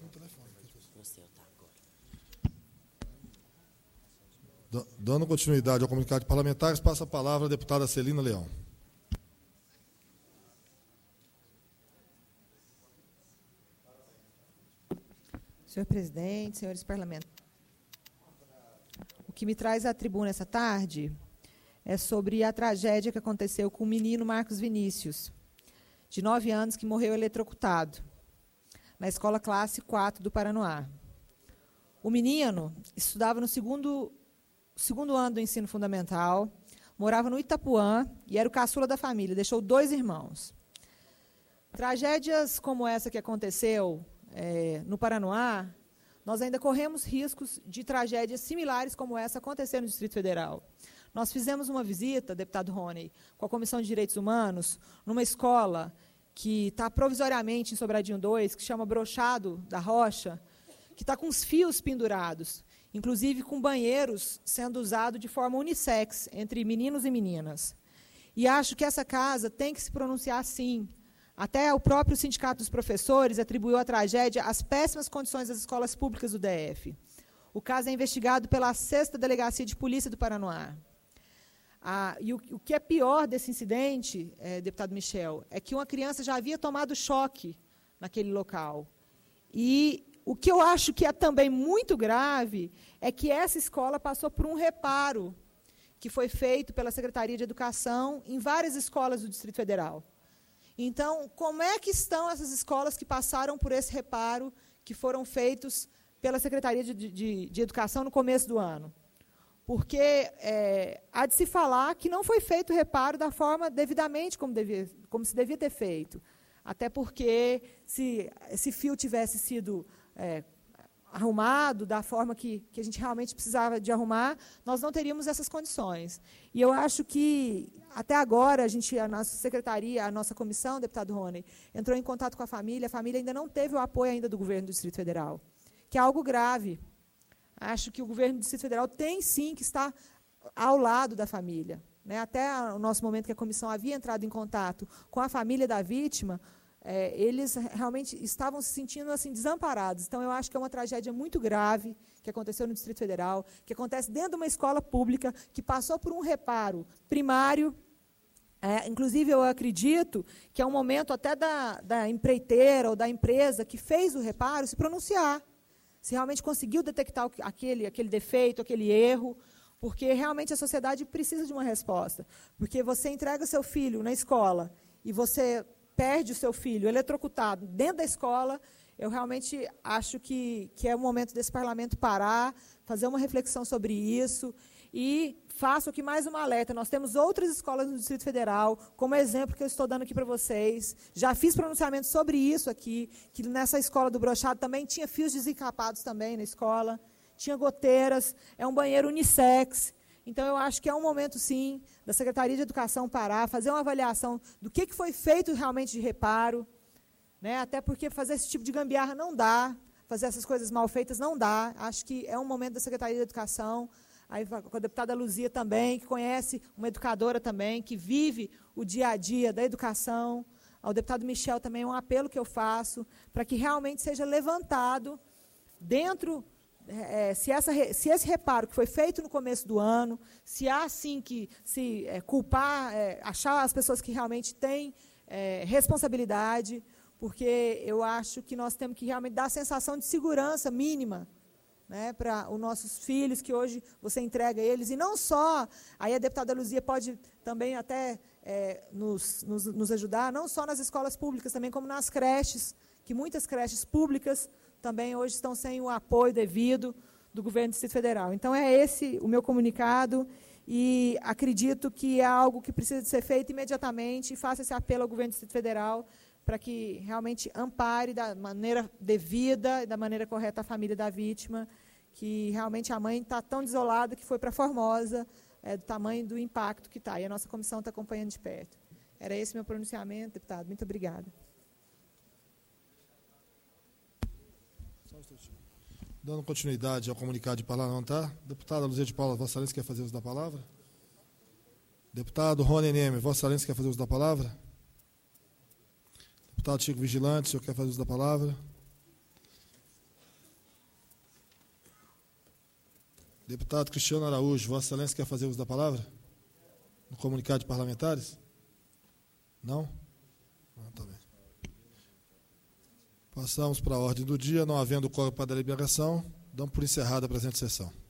Dando continuidade ao comunicado de parlamentares, passa a palavra a deputada Celina Leão. Senhor presidente, senhores parlamentares, o que me traz à tribuna essa tarde é sobre a tragédia que aconteceu com o menino Marcos Vinícius, de nove anos, que morreu eletrocutado na escola classe quatro do Paranoá. O menino estudava no segundo, segundo ano do ensino fundamental, morava no Itapuã e era o caçula da família, deixou dois irmãos. Tragédias como essa que aconteceu é, no Paranoá, nós ainda corremos riscos de tragédias similares como essa acontecer no Distrito Federal. Nós fizemos uma visita, deputado Rony, com a Comissão de Direitos Humanos, numa escola que está provisoriamente em Sobradinho dois, que chama Brochado da Rocha, que está com os fios pendurados, inclusive com banheiros sendo usados de forma unissex, entre meninos e meninas. E acho que essa casa tem que se pronunciar sim. Até o próprio Sindicato dos Professores atribuiu à tragédia as péssimas condições das escolas públicas do D F. O caso é investigado pela sexta Delegacia de Polícia do Paranoá. Ah, e o, o que é pior desse incidente, é, deputado Michel, é que uma criança já havia tomado choque naquele local. E o que eu acho que é também muito grave é que essa escola passou por um reparo que foi feito pela Secretaria de Educação em várias escolas do Distrito Federal. Então, como é que estão essas escolas que passaram por esse reparo que foram feitos pela Secretaria de, de, de Educação no começo do ano? Porque é, há de se falar que não foi feito o reparo da forma devidamente como, devia, como se devia ter feito. Até porque, se esse fio tivesse sido é, arrumado da forma que, que a gente realmente precisava de arrumar, nós não teríamos essas condições. E eu acho que, até agora, a, gente, a nossa secretaria, a nossa comissão, deputado Rony, entrou em contato com a família, a família ainda não teve o apoio ainda do governo do Distrito Federal, que é algo grave. Acho que o governo do Distrito Federal tem, sim, que estar ao lado da família. Né? Até o nosso momento que a comissão havia entrado em contato com a família da vítima, é, eles realmente estavam se sentindo assim, desamparados. Então, eu acho que é uma tragédia muito grave que aconteceu no Distrito Federal, que acontece dentro de uma escola pública, que passou por um reparo primário. É, inclusive, eu acredito que é um momento até da, da empreiteira ou da empresa que fez o reparo se pronunciar, se realmente conseguiu detectar aquele, aquele defeito, aquele erro, porque realmente a sociedade precisa de uma resposta. Porque você entrega seu filho na escola e você perde o seu filho eletrocutado dentro da escola, eu realmente acho que, que é o momento desse parlamento parar, fazer uma reflexão sobre isso e faço aqui mais uma alerta. Nós temos outras escolas no Distrito Federal, como exemplo que eu estou dando aqui para vocês. Já fiz pronunciamento sobre isso aqui, que nessa escola do Brochado também tinha fios desencapados também na escola, tinha goteiras, é um banheiro unissex. Então, eu acho que é um momento, sim, da Secretaria de Educação parar, fazer uma avaliação do que, que foi feito realmente de reparo, né? Até porque fazer esse tipo de gambiarra não dá, fazer essas coisas mal feitas não dá. Acho que é um momento da Secretaria de Educação, aí com a deputada Luzia também, que conhece uma educadora também, que vive o dia a dia da educação. Ao deputado Michel também, um apelo que eu faço para que realmente seja levantado dentro... É, se, essa, se esse reparo que foi feito no começo do ano, se há, sim, que se é, culpar, é, achar as pessoas que realmente têm é, responsabilidade, porque eu acho que nós temos que realmente dar a sensação de segurança mínima, né, para os nossos filhos, que hoje você entrega eles, e não só, aí a deputada Luzia pode também até é, nos, nos, nos ajudar, não só nas escolas públicas, também como nas creches, que muitas creches públicas também hoje estão sem o apoio devido do governo do Distrito Federal. Então, é esse o meu comunicado e acredito que é algo que precisa de ser feito imediatamente e faça esse apelo ao governo do Distrito Federal para que realmente ampare da maneira devida e da maneira correta a família da vítima, que realmente a mãe está tão desolada que foi para Formosa, é, do tamanho do impacto que está, e a nossa comissão está acompanhando de perto. Era esse meu pronunciamento, deputado. Muito obrigada. Dando continuidade ao comunicado de parlamentar, deputada Luzia de Paula, Vossa Excelência quer fazer uso da palavra? Deputado Rony Neme, Vossa Excelência quer fazer uso da palavra? Deputado Chico Vigilante, o senhor quer fazer uso da palavra? Deputado Cristiano Araújo, Vossa Excelência quer fazer uso da palavra? No comunicado de parlamentares? Não? Não, tá bem. Passamos para a ordem do dia, não havendo quórum para deliberação, damos por encerrada a presente sessão.